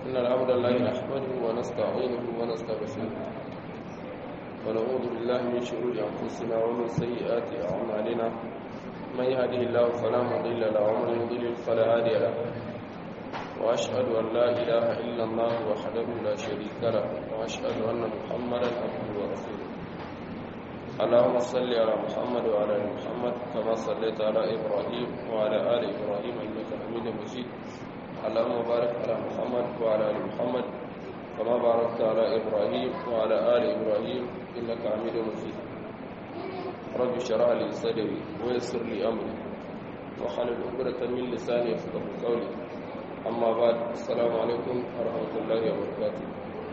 إن الحمد لله نحمده ونستعينه ونستغفره ونعوذ بالله من شرور أنفسنا ومن سيئات أعمالنا من يهده الله فلا مضل له ومن يضلل فلا هادي له وأشهد أن لا إله إلا الله وحده لا شريك له وأشهد أن محمدا عبده ورسوله اللهم صل على محمد وعلى آل محمد كما صليت على إبراهيم وعلى آل إبراهيم إنك حميد مجيد اللهم بارك على محمد وعلى آل محمد كما باركت على إبراهيم وعلى آل إبراهيم إنك حميد مجيد رب اشرح لي صدري ويسر لي أمري واحلل عقدة من لساني يفقهوا قولي أما بعد السلام عليكم ورحمة الله وبركاته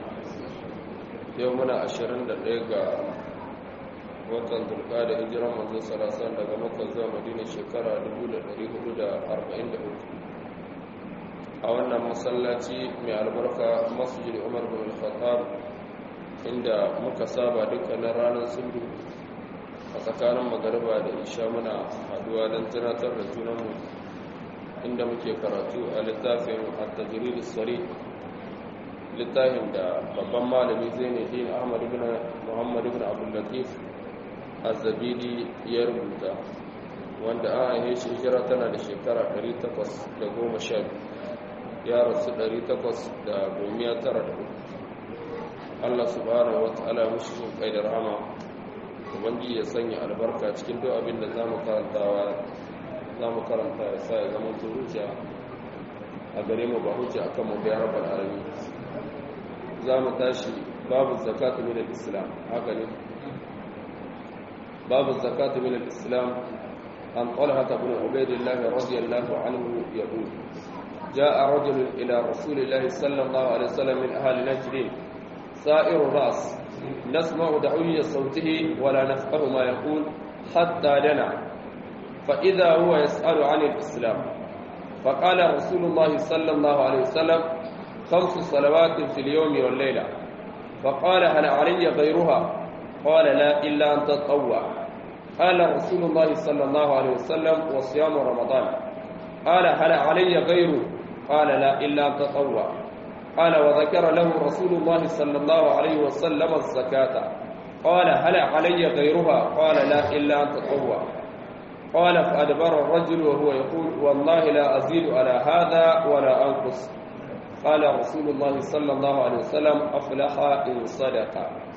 يومنا 21 ga watan Zulqa'da hijiran manzo sallallahu alaihi wasallam daga Makka zuwa Madina shekara 1443 a wannan masallaci mai albarka Masjid Umar bin Al-Khattab inda muka saba dukkanin ranar sundu a tsakanin magariba da isha muna haduwa don tunatar da junanmu inda muke karatu a littafin at-tajrid as-sarih littafin da babban malami Zainuddin Ahmad ibn Muhammad ibn Abdul Latif Az-Zabidi ya rubuta wanda an haife shi hijira tana da shekara 812 ya rasu 893 Allah subhanahu wataala mushi kai da rahama ubangi ya sanya albarka cikin duk abin da zamu karanta ya sa ya zama hujja a gare mu ba hujja akan mu ya rabbal alamin zamu tashi babu zakatu min al-islam haka ne باب الزكاة من الإسلام عن طلحة بن عبيد الله رضي الله عنه يقول جاء رجل إلى رسول الله صلى الله عليه وسلم من أهل نجد سائر الرأس نسمع دعوية صوته ولا نفقه ما يقول حتى دنا فإذا هو يسأل عن الإسلام فقال رسول الله صلى الله عليه وسلم 5 صلوات في اليوم والليلة فقال هل علي غيرها قال لا إلا أن تطوع قال رسول الله صلى الله عليه وسلم وصيام رمضان قال هل علي غيره قال لا إلا أن تطوع قال وذكر له رسول الله صلى الله عليه وسلم الزكاة قال هل علي غيرها قال لا إلا أن تطوع قال فأدبر الرجل وهو يقول والله لا أزيد على هذا ولا أنقص قال رسول الله صلى الله عليه وسلم أفلح إن صدق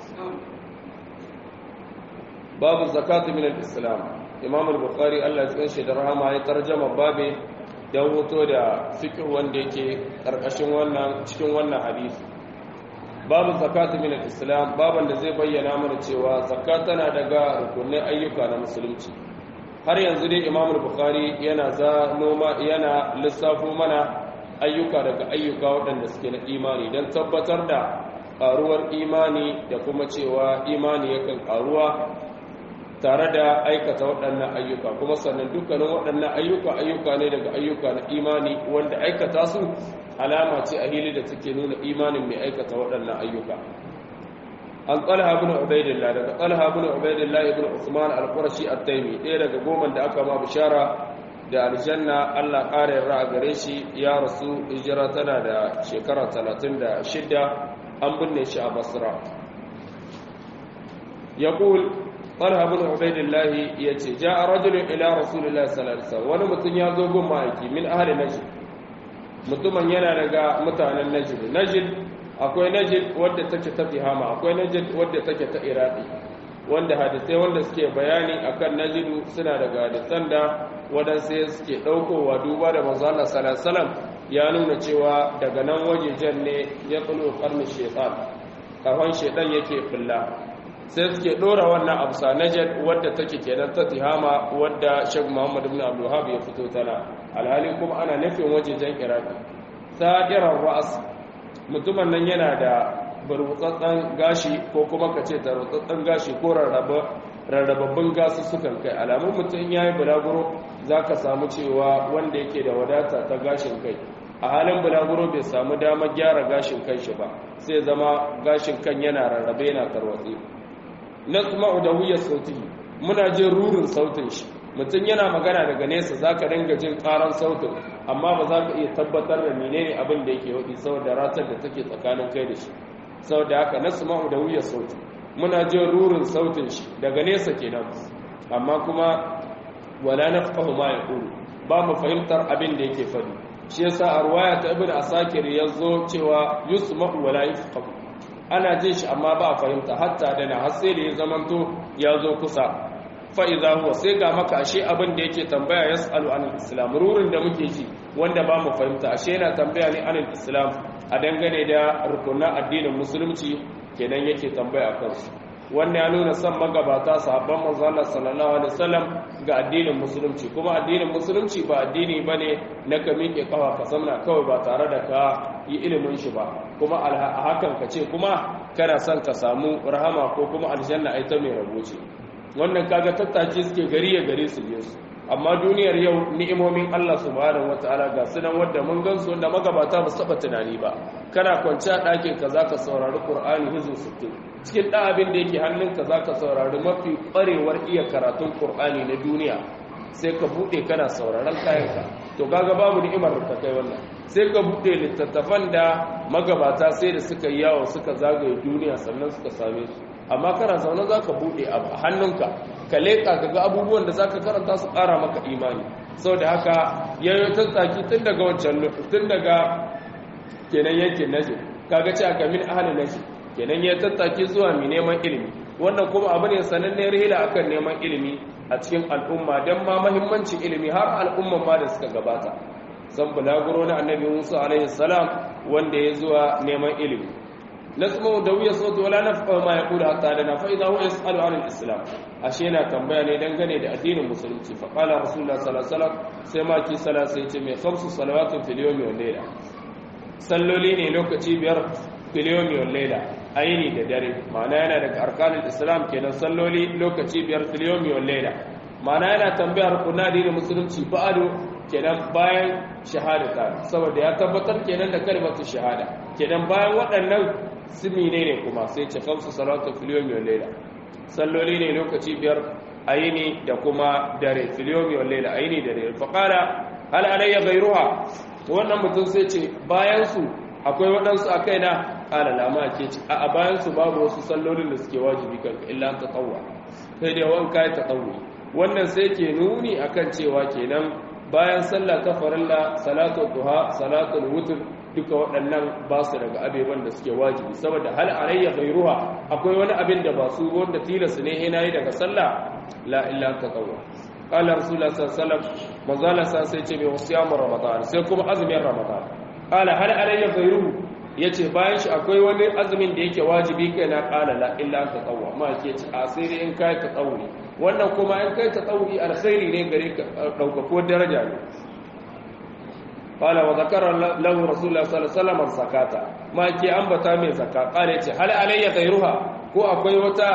babu zakatu min al-islam imam al-bukhari Allah ya tsanshi da rahama ya tarjuma babe dan hoto da fiqh wanda yake karkashin wannan cikin wannan hadisi babu zakatu min al-islam baban da zai bayyana mana cewa zakat tana daga rukunin ayyuka na musulunci har yanzu dai imam al-bukhari yana yana lissafo mana ayyuka daga ayyuka waɗanda suke na imani dan tabbatar da karuwar imani da kuma cewa imani yakan karuwa tare da aikata waɗannan ayyuka kuma sannan dukkanin waɗannan ayyuka ne daga ayyuka na imani wanda aikata su alama ce a hili da take nuna imanin mai aikata waɗannan ayyuka an talha ibn ubaidillah daga talha ibn ubaidillah ibn usman al-qurashi at-taymi ɗaya daga goma da aka ma bishara da aljanna Allah ƙara yarda a gare shi ya rasu hijira tana da shekara 36 an binne shi a basra yaqul Talha ibn Ubaydillah yace ja'a rajulun ila Rasulillahi sallallahu alaihi wasallam wani mutum ya zo gun ma'aiki min ahli Najd mutumin yana daga mutanen Najd akwai Najd wadda take ta Tihama akwai Najd wadda take ta Iraqi wanda hadisai wanda suke bayani akan Najd suna daga hadisan da wadansu suke daukowa duba da manzo Allah sallallahu alaihi wasallam ya nuna cewa daga nan wajejen ne ya tsalo karnin shaytan kafan shaytan yake bulla sai suke dora wannan absa najad wadda take kenan ta Tihama wadda Sheikh Muhammad ibn Abdul Wahhab ya fito tana alhali kuma ana nufin wajejen Iraki sadirar ra'as mutumin nan yana da burbutsatsan gashi ko kuma kace tarutsatsan gashi ko rarrababbun gasu sukan kai alamun mutum yayi bulaguro zaka samu cewa wanda yake da wadata ta gashin kai a halin bulaguro bai samu damar gyara gashin kan shi ba sai zama gashin kan yana rarrabe yana tarwatsi nasma'u da wuyar sautihi muna jin rurin sautin shi mutum yana magana daga nesa zaka dinga jin karan sautin amma ba za ka iya tabbatar da menene abin da yake wadi saboda ratar da take tsakanin kai da shi saboda haka nasma'u da wuya sauti muna jin rurin sautin shi daga nesa kenan amma kuma wala nafqahu ma yaqulu ba mu fahimtar abin da yake fadi shi yasa a ruwaya ta ibnu asakir yazo cewa yusma'u wala yafqahu ana jin shi amma ba a fahimta hatta da na har sai da ya zamanto ya zo kusa fa'iza huwa sai ga maka ashe abin da yake tambaya ya tsalu anil islam rurin da muke ji wanda ba mu fahimta ashe yana tambaya ne anil islam a dangane da rukunan addinin musulunci kenan yake tambaya a kansu wannan ya nuna son magabata sahabban manzo Allah sallallahu alaihi wasallam ga addinin musulunci kuma addinin musulunci ba addini bane na ka miƙe kafa ka samna kawai ba tare da ka yi ilimin shi ba kuma a hakan ka ce kuma kana son ka samu rahama ko kuma aljanna ai ta mai rabo ce wannan kaga tattace suke gari ya gari su je su amma duniyar yau ni'imomin Allah subhanahu wataala ga sunan wanda mun gansu wanda magabata ba su taba tunani ba kana kwance a ɗakin ka zaka saurari Qur'ani hizu 60 cikin ɗan abin da yake hannunka zaka saurari mafi ƙwarewar iya karatun Qur'ani na duniya sai ka bude kana sauraron kayanka to kaga babu ni'imar da kai wannan sai ka bude littattafan da magabata sai da suka yi yawo suka zagaye duniya sannan suka same su amma kana zaune zaka bude a hannunka ka leka kaga abubuwan da zaka karanta su ƙara maka imani saboda haka yayin tsaki tun daga wancan tun daga kenan yankin Najd kaga ce aka min ahli Najd kenan ya tattaki zuwa mi neman ilimi wannan kuma abu ne sananne rihila akan neman ilimi a cikin al'umma don ma mahimmancin ilimi har al'umman ma da suka gabata san bulaguro na annabi Musa alaihi salam wanda ya zuwa neman ilimi nasmu da wuya sautu wala nafqa ma yaqulu hatta lana fa idha huwa yasalu an al-islam ashe yana tambaya ne dangane da addinin musulunci fa qala rasulullah sallallahu alaihi wasallam sai ma ki sala sai ce mai khamsu salawatun fil yawmi wal layla salloli ne lokaci biyar fil yawmi wal layla ayini da dare ma'ana yana daga arkanul islam kenan salloli lokaci biyar fil yawmi wal layla ma'ana yana tambayar kunna addinin musulunci ba'adu kenan bayan shahadata saboda ya tabbatar kenan da kalmatu shahada kenan bayan waɗannan simi ne kuma sai ce kamsu salatu fil yawmi wal layla salloli ne lokaci biyar ayini da kuma dare fil yawmi wal layla ayini da dare fa qala hal alayya ghayruha wannan mutum sai ce bayan su akwai waɗansu a kaina ƙala lama ke ci a bayansu babu wasu sallolin da suke wajibi kanka illa ta tsawo sai dai wanka ya ta tsawo wannan sai ke nuni akan cewa kenan bayan sallah ta farilla salatul duha salatul wutr duka waɗannan ba su daga abeban da suke wajibi saboda hal alayya ghayruha akwai wani abin da ba su wanda tilas ne yana yi daga sallah la illa ta tsawo qala rasulullah sallallahu alaihi wasallam manzala sai ce mai wasiyam ramadan sai kuma azumin ramadan qala hal alayya ghayruhu yace bayan shi akwai wani azumin da yake wajibi kai na qala la illa ta tsawo ma ke ci asiri in kai ta tsawo wannan kuma in kai ta tsawo alkhairi ne gare ka daukako daraja ne qala wa zakara lahu rasulullah sallallahu alaihi wasallam zakata ma ke ambata mai zakka qala yace hal alayya ghayruha ko akwai wata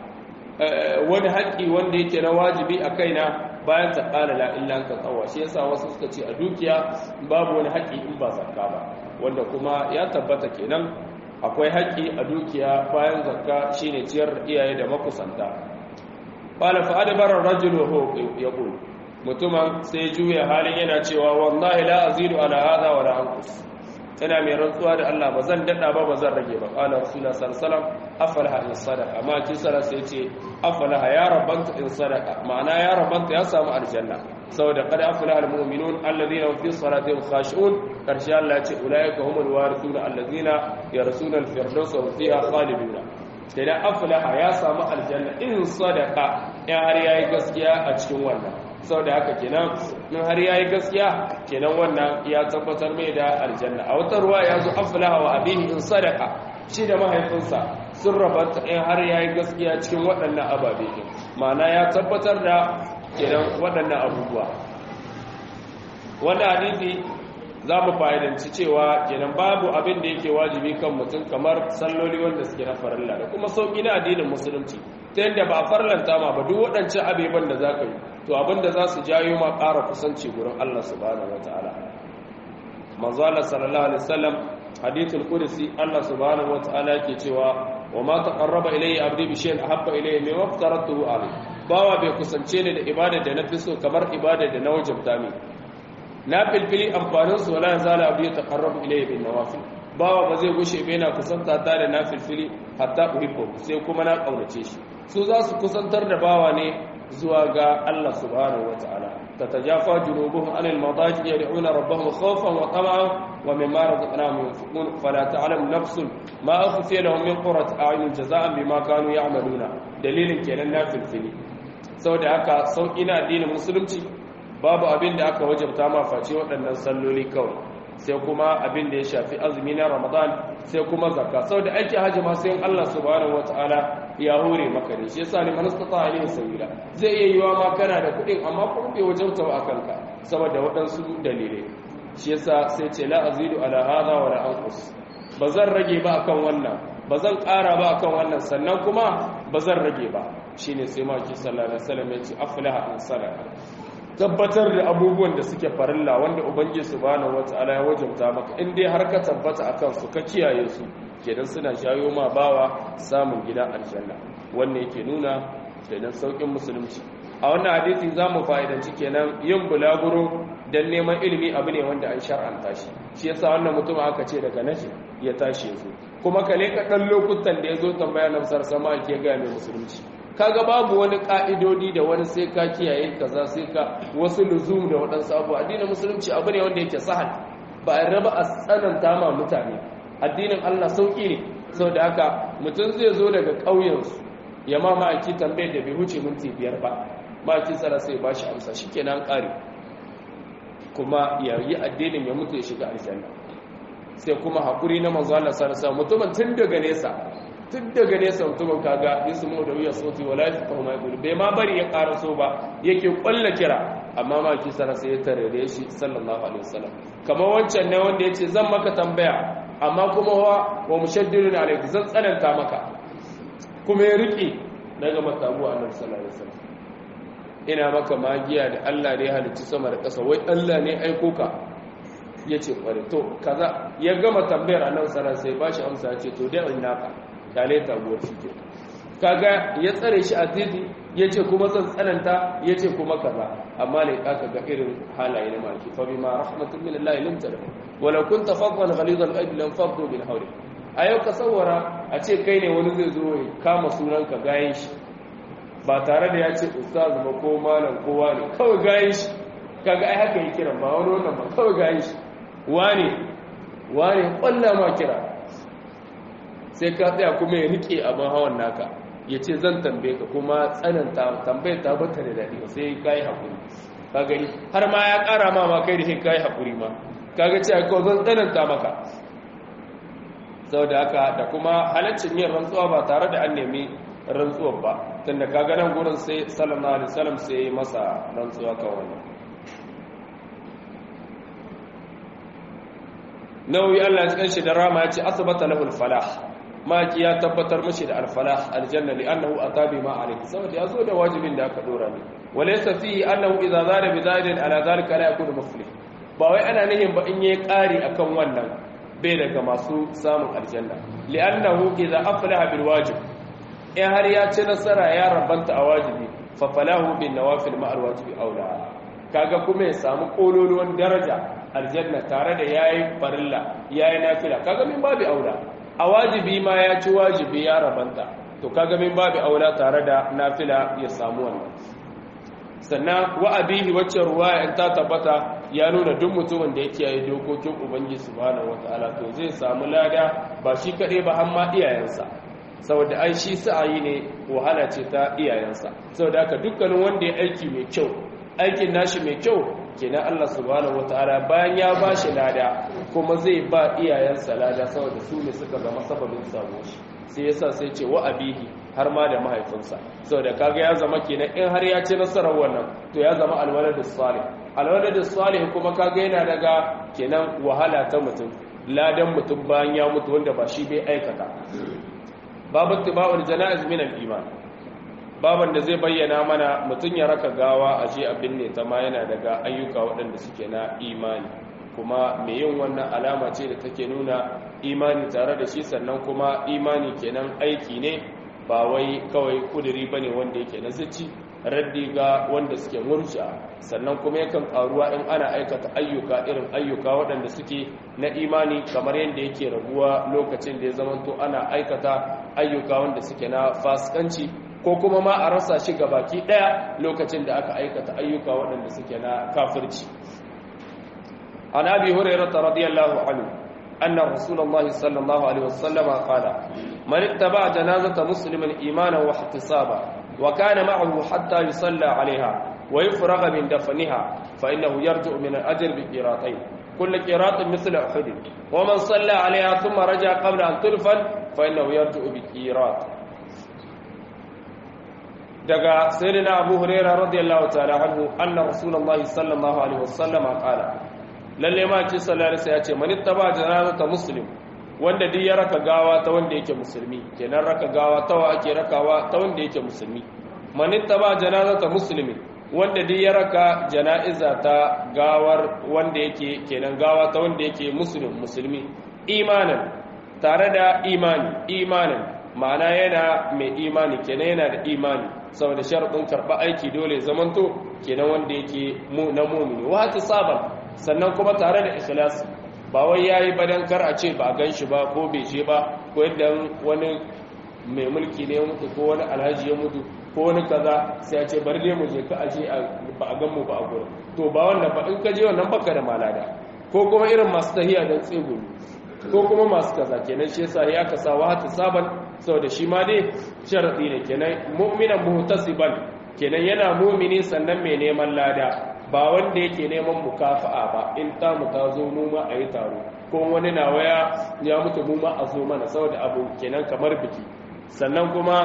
wani haƙƙi wanda yake na wajibi a kaina bayan ta ƙala la illa ka tsawa shi yasa wasu suka ce a dukiya babu wani haƙƙi in ba zakka ba wanda kuma ya tabbata kenan akwai haƙƙi a dukiya bayan zakka shine ciyar iyaye da makusanta qala fa adbara ar-rajulu yaqul mutumin sai juya halin yana cewa wallahi la azidu ala hadha wa la anqus ina mai rantsuwa da Allah ba zan dada ba zan rage ba qala rasulullah sallallahu alaihi wasallam afalaha in sadaqa ma kin sara sai ce afalaha ya rabbanta in sadaqa ma'ana ya rabbanta ya samu aljanna saboda qad afalaha almu'minun alladhina fi salatihim khashi'un karshe Allah ya ce ulaika humul warithuna alladhina yarsuna alfirdaus wa fiha khaliduna sai da afalaha ya samu aljanna in sadaqa ya har yayi gaskiya a cikin wannan saboda haka kenan in har yayi gaskiya kenan wannan ya tabbatar mai da aljanna a wata ruwa ya zo aflaha wa abihi in sadaqa shi da mahaifinsa sun rabanta in har yayi gaskiya cikin waɗannan ababe ma'ana ya tabbatar da kenan waɗannan abubuwa wannan hadisi za mu fa'idanci cewa kenan babu abin da yake wajibi kan mutum kamar salloli wanda suke na farilla da kuma sauƙi na addinin musulunci ta yadda ba a farlanta ma ba duk waɗancan abeban da za ka yi to abinda za su jayo ma ƙara kusanci gurin Allah subhanahu wataala manzo Allah sallallahu alaihi wasallam hadithul qudsi Allah subhanahu wataala yake cewa wa ma taqarraba ilayya abdi bi shay'in ahabba ilayya mimma aftaratuhu alayhi bawa bai kusance ni da ibada da nafi so kamar ibada da na wajabta mi na filfili amfanin su wala zala abu ya taqarrabu ilayya bin nawafil bawa ba zai gushe bai na kusanta ta da na filfili hatta uhibbu sai kuma na kaunace shi su za su kusantar da bawa ne zuwa ga Allah subhanahu wataala tatajafa junubuhum anil madaji yad'una rabbahum khawfan wa tama'an wa mimma razaqnahum yunfiqun fala ta'lamu nafsun ma akhfiya lahum min qurrati a'yunin jazaa'an bima kanu ya'maluna dalilin kenan na filfili saboda haka sauki na addinin musulunci babu abin da aka wajabta ma face waɗannan salloli kawai sai kuma abin da ya shafi azumi na Ramadan sai kuma zakka saboda aiki haji ma sai Allah subhanahu wataala ya hore maka ne shi yasa ne man istata alayhi sabila zai iya yiwa ma kana da kuɗin amma kuma bai wajabta a kanka saboda waɗansu dalilai shi yasa sai ce la azidu ala hadha wa la anqus bazan rage ba akan wannan bazan ƙara ba akan wannan sannan kuma bazan rage ba shine sai ma ki sallallahu alaihi wasallam ya ce aflaha in sadaka tabbatar da abubuwan da suke farilla wanda ubangiji subhanahu wataala ya wajabta maka in dai har ka tabbata akan su ka kiyaye su kenan suna shayo ma bawa samun gida aljanna wannan yake nuna kenan saukin musulunci a wannan hadisi zamu fa'idanci kenan yin bulaguro dan neman ilimi abu ne wanda an shar'anta shi shi yasa wannan mutum aka ce daga nashi ya tashi yazo kuma kale ka dan lokutan da yazo tambaya na sama ake ga mai musulunci kaga babu wani ka'idodi da wani sai ka kiyaye kaza sai ka wasu luzum da waɗansu abu addinin musulunci abu ne wanda yake sahal ba a raba a tsananta ma mutane addinin Allah sauki ne saboda haka mutum zai zo daga ƙauyensu ya ma ma'aiki tambayar da bai huce minti 5 ba ma'aiki tsara sai ba shi amsa shikenan ƙare kuma ya yi addinin ya mutu ya shiga aljanna sai kuma haƙuri na manzo Allah sallallahu alaihi wasallam mutumin tun daga nesa mutumin kaga ismu da wuya sauti wala yafqahu ma yaqulu bai ma bari ya karaso ba yake kwalla kira amma ma ki sana sai ya tarere shi sallallahu alaihi wasallam kamar wancan ne wanda yace zan maka tambaya amma kuma wa mushaddidun alayka zan tsananta maka kuma ya riki daga matabu annabi sallallahu alaihi wasallam ina maka magiya da Allah ne ya halicci sama da ƙasa wai Allah ne aiko ka yace kware to kaza ya gama tambayar annabi sallallahu alaihi wasallam sai bashi amsa yace to dai ina ka dale taguwar shi ke kaga ya tsare shi a titi ya ce kuma zan tsananta ya ce kuma kaza amma ne kaka ga irin halaye na maki fa bima rahmatun min Allah lim tada walau kunta fadlan ghalidhan qalbi lam faddu bil hawli ayo ka sawara a ce kai ne wani zai zo ya kama sunan ka gayin shi ba tare da ya ce ustaz ba ko malam kowa ne kawai gayin shi kaga ai haka yake kiran ba wani wannan ba kawai gayin shi wane kwalla ma kira sai ka tsaya kuma ya rike abin hawan naka ya ce zan tambaye ka kuma tsananta tambayar ta bata da daɗi ba sai ka yi haƙuri ka gani har ma ya ƙara ma kai da shi ka yi haƙuri ma ka ga cewa kawai zan tsananta maka sau da haka da kuma halaccin yin rantsuwa ba tare da an nemi rantsuwar ba tun da ka ganin gurin sai sallallahu alaihi wasallam sai yi masa rantsuwa kan wannan nauyi Allah ya tsanshi da rama ya ce asbata lahul falah maki ya tabbatar mashi da alfalah aljanna li'annahu atabi ma alayhi saboda yazo da wajibin da aka dora ne walaysa fihi annahu idza zada bi zaidin ala zalika la yakunu muflih ba wai ana nihin ba in yayi kari akan wannan bai daga masu samun aljanna li'annahu idza aflaha bil wajib in har ya ci nasara ya rabanta a wajibi fa falahu bin nawafil ma al wajibi aula kaga kuma ya samu kololuwan daraja aljanna tare da yayi farilla yayi nafila kaga min babu aula a wajibi ma ya ci wajibi ya rabanta to kaga min babu aula tare da nafila ya samu wannan sannan wa abihi wacce ruwaya in ta tabbata ya nuna duk mutumin da yake yi dokokin ubangiji subhanahu wataala to zai samu lada ba shi kadai ba har ma iyayensa saboda ai shi sa'ayi ne wahala ce ta iyayensa saboda haka dukkanin wanda ya aiki mai kyau aikin nashi mai kyau kenan Allah subhanahu wataala bayan ya bashi lada kuma zai ba iyayensa lada saboda su ne suka zama sababin samu shi sai yasa sai ce wa abihi har ma da mahaifinsa saboda kaga ya zama kenan in har ya ci nasarar wannan to ya zama alwaladus salih alwaladus salih kuma kaga yana daga kenan wahala ta mutum ladan mutum bayan ya mutu wanda ba shi bai aikata babu tibawul janaiz min al-iman baban da zai bayyana mana mutum ya raka gawa a shi abin ne ta ma yana daga ayyuka waɗanda suke na imani kuma mai yin wannan alama ce da take nuna imani tare da shi sannan kuma imani kenan aiki ne ba wai kawai kuduri bane wanda yake na zuci raddi ga wanda suke murji'a sannan kuma yakan karuwa in ana aikata ayyuka irin ayyuka waɗanda suke na imani kamar yadda yake raguwa lokacin da ya zamanto ana aikata ayyuka wanda suke na fasikanci ko kuma ma a rasa shi baki ɗaya lokacin da aka aikata ayyuka waɗanda suke na kafirci. an abi hurairah radiyallahu anhu anna rasulullahi sallallahu alaihi wasallam qala man ittaba janazata muslimin imanan wa ihtisaba وكان معه حتى يصلى عليها ويفرغ من دفنها فإنه يرجع من الأجر بقيراطين كل قيراط مثل أحد ومن صلى عليها ثم رجع قبل أن تدفن فإنه يرجع بقيراط دقا سيدنا أبو هريرة رضي الله تعالى عنه أن رسول الله صلى الله عليه وسلم قال للي ما صلى الله عليه وسلم من اتبع جنازة مسلم wanda duk ya raka gawa ta wanda yake musulmi kenan raka gawa tawa ake rakawa ta wanda yake musulmi manitta ba janazata muslimi wanda duk ya raka janaiza ta gawar wanda yake kenan gawa ta wanda yake musulmi imanan tare da imanin ma'ana yana mai imani kenan yana da imani saboda sharadin karba aiki dole zamanto kenan wanda yake na mu'mini wa saban sannan kuma tare da ikhlasi ba wai yayi badan kar a ce ba gan shi ba ko bai je ba ko yadda wani mai mulki ne ya mutu ko wani alhaji ya mutu ko wani kaza sai a ce bari dai mu je ka aje ba a gan mu ba a gurin to ba wannan ba in ka je wannan baka da malada ko kuma irin masu tahiya don tsegumi ko kuma masu kaza kenan shi yasa ya kasa wahatu saban saboda shi ma dai sharadi ne kenan mu'minan muhtasiban kenan yana mu'mini sannan mai neman lada ba wanda yake neman mukafa'a ba in ta mu ta zo mu ma ayi taro ko wani na waya ya mutu mu ma a zo mana saboda abu kenan kamar biki sannan kuma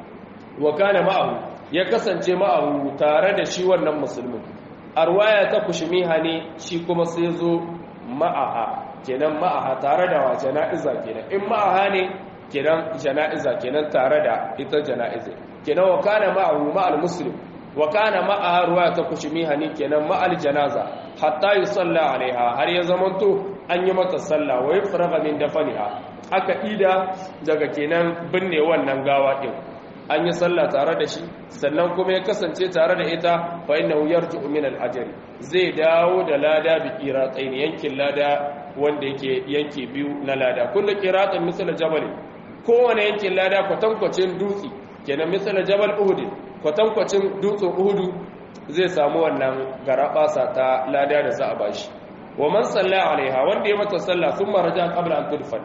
wa kana ma'ahu ya kasance ma'ahu tare da shi wannan musulmin arwaya ta kushmiha ne shi kuma sai zo ma'aha kenan ma'aha tare da wa jana'iza kenan in ma'aha ne kenan jana'iza kenan tare da ita jana'iza kenan wa kana ma'ahu ma'al muslim wa kana ma'aha ruwaya ta kushmiha ne kenan ma'al janaza hatta yusalla alaiha har ya zamanto an yi mata sallah wa yafraga min dafaniha aka ida daga kenan binne wannan gawa din an yi sallah tare da shi sannan kuma ya kasance tare da ita fa innahu yarji'u min al-ajri zai dawo da lada bi qiratayn yankin lada wanda yake yanki biyu na lada kullu qiratan misal jabal kowane yankin lada kwatankwacin dutsi kenan misal jabal uhud kwatankwacin dutsen uhud zai samu wannan garabasa ta lada da za a bashi wa man salla alaiha wanda ya mata sallah thumma raja qabla an tudfan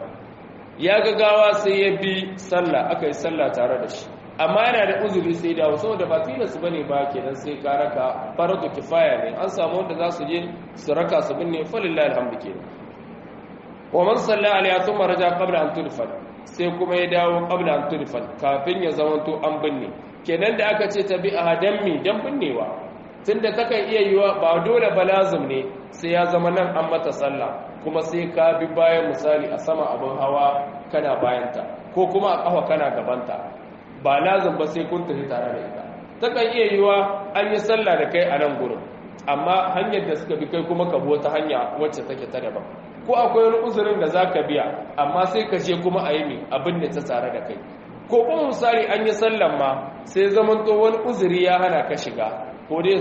ya ga gawa sai ya bi sallah aka yi sallah tare da shi amma yana da uzuri sai dawo saboda ba tilas bane ba kenan sai ka raka faradu kifaya ne an samu wanda za su je su raka su binne falillahi alhamdu kenan wa man salla alaiha thumma raja qabla an tudfan sai kuma ya dawo qabla an tudfan kafin ya zamanto an binne kenan da aka ce tabi ahadammi dan binnewa tunda takan iya yiwa ba dole ba lazim ne sai ya zama nan an mata sallah kuma sai ka bi bayan misali a sama abin hawa kana bayanta ko kuma a kafa kana gabanta ba lazim ba sai kun tafi tare da ita takan iya yiwa an yi sallah da kai a nan gurin amma hanyar da suka bi kai kuma ka bi wata hanya wacce take ta daban ko akwai wani uzurin da zaka biya amma sai ka je kuma a yi mi abin da ta tare da kai ko kuma misali an yi sallan ma sai zamanto wani uzuri ya hana ka shiga ko dai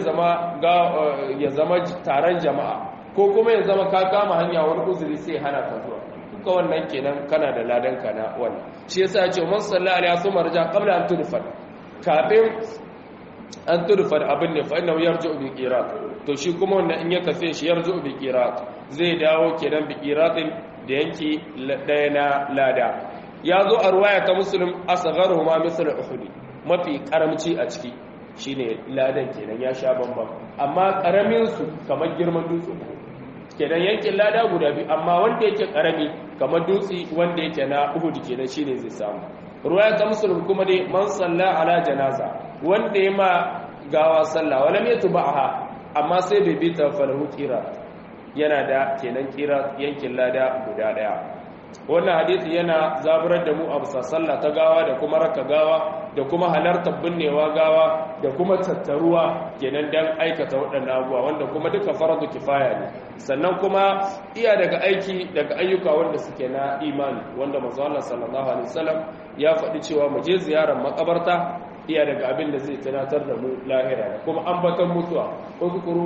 ya zama taron jama'a ko kuma ya zama ka kama hanya wani uzuri sai hana ka zuwa duka wannan kenan kana da ladan ka na wannan shi yasa ya ce man sallallahu alaihi wasallam raja qabla an tudfan kafin an tudfan abin ne fa innahu yarji'u bi qirat to shi kuma wannan in ya kafe shi yarji'u bi qirat zai dawo kenan bi qiratin da yanki daya na lada ya zo a ruwaya ta muslim asgharuhuma misl uhud mafi karamci a ciki shine ladan kenan ya sha bambam amma karamin su kamar girman dutse kenan yankin lada guda biyu amma wanda yake karami kamar dutse wanda yake na uhud kenan shine zai samu ruwaya ta muslim kuma dai man salla ala janaza wanda ya ma gawa sallah wala mai tubaha amma sai bai bi ta falahu qira yana da kenan qira yankin lada guda daya wannan hadisi yana zaburar da mu a bisa sallah ta gawa da kuma raka gawa da kuma halartar binnewa gawa da kuma tattaruwa kenan dan aikata waɗannan abubuwa wanda kuma duka faradu kifaya ne sannan kuma iya daga ayyuka wanda suke na imani wanda manzo Allah sallallahu alaihi wasallam ya faɗi cewa mu je ziyarar makabarta iya daga abin da zai tunatar da mu lahira kuma ambaton mutuwa uzkuru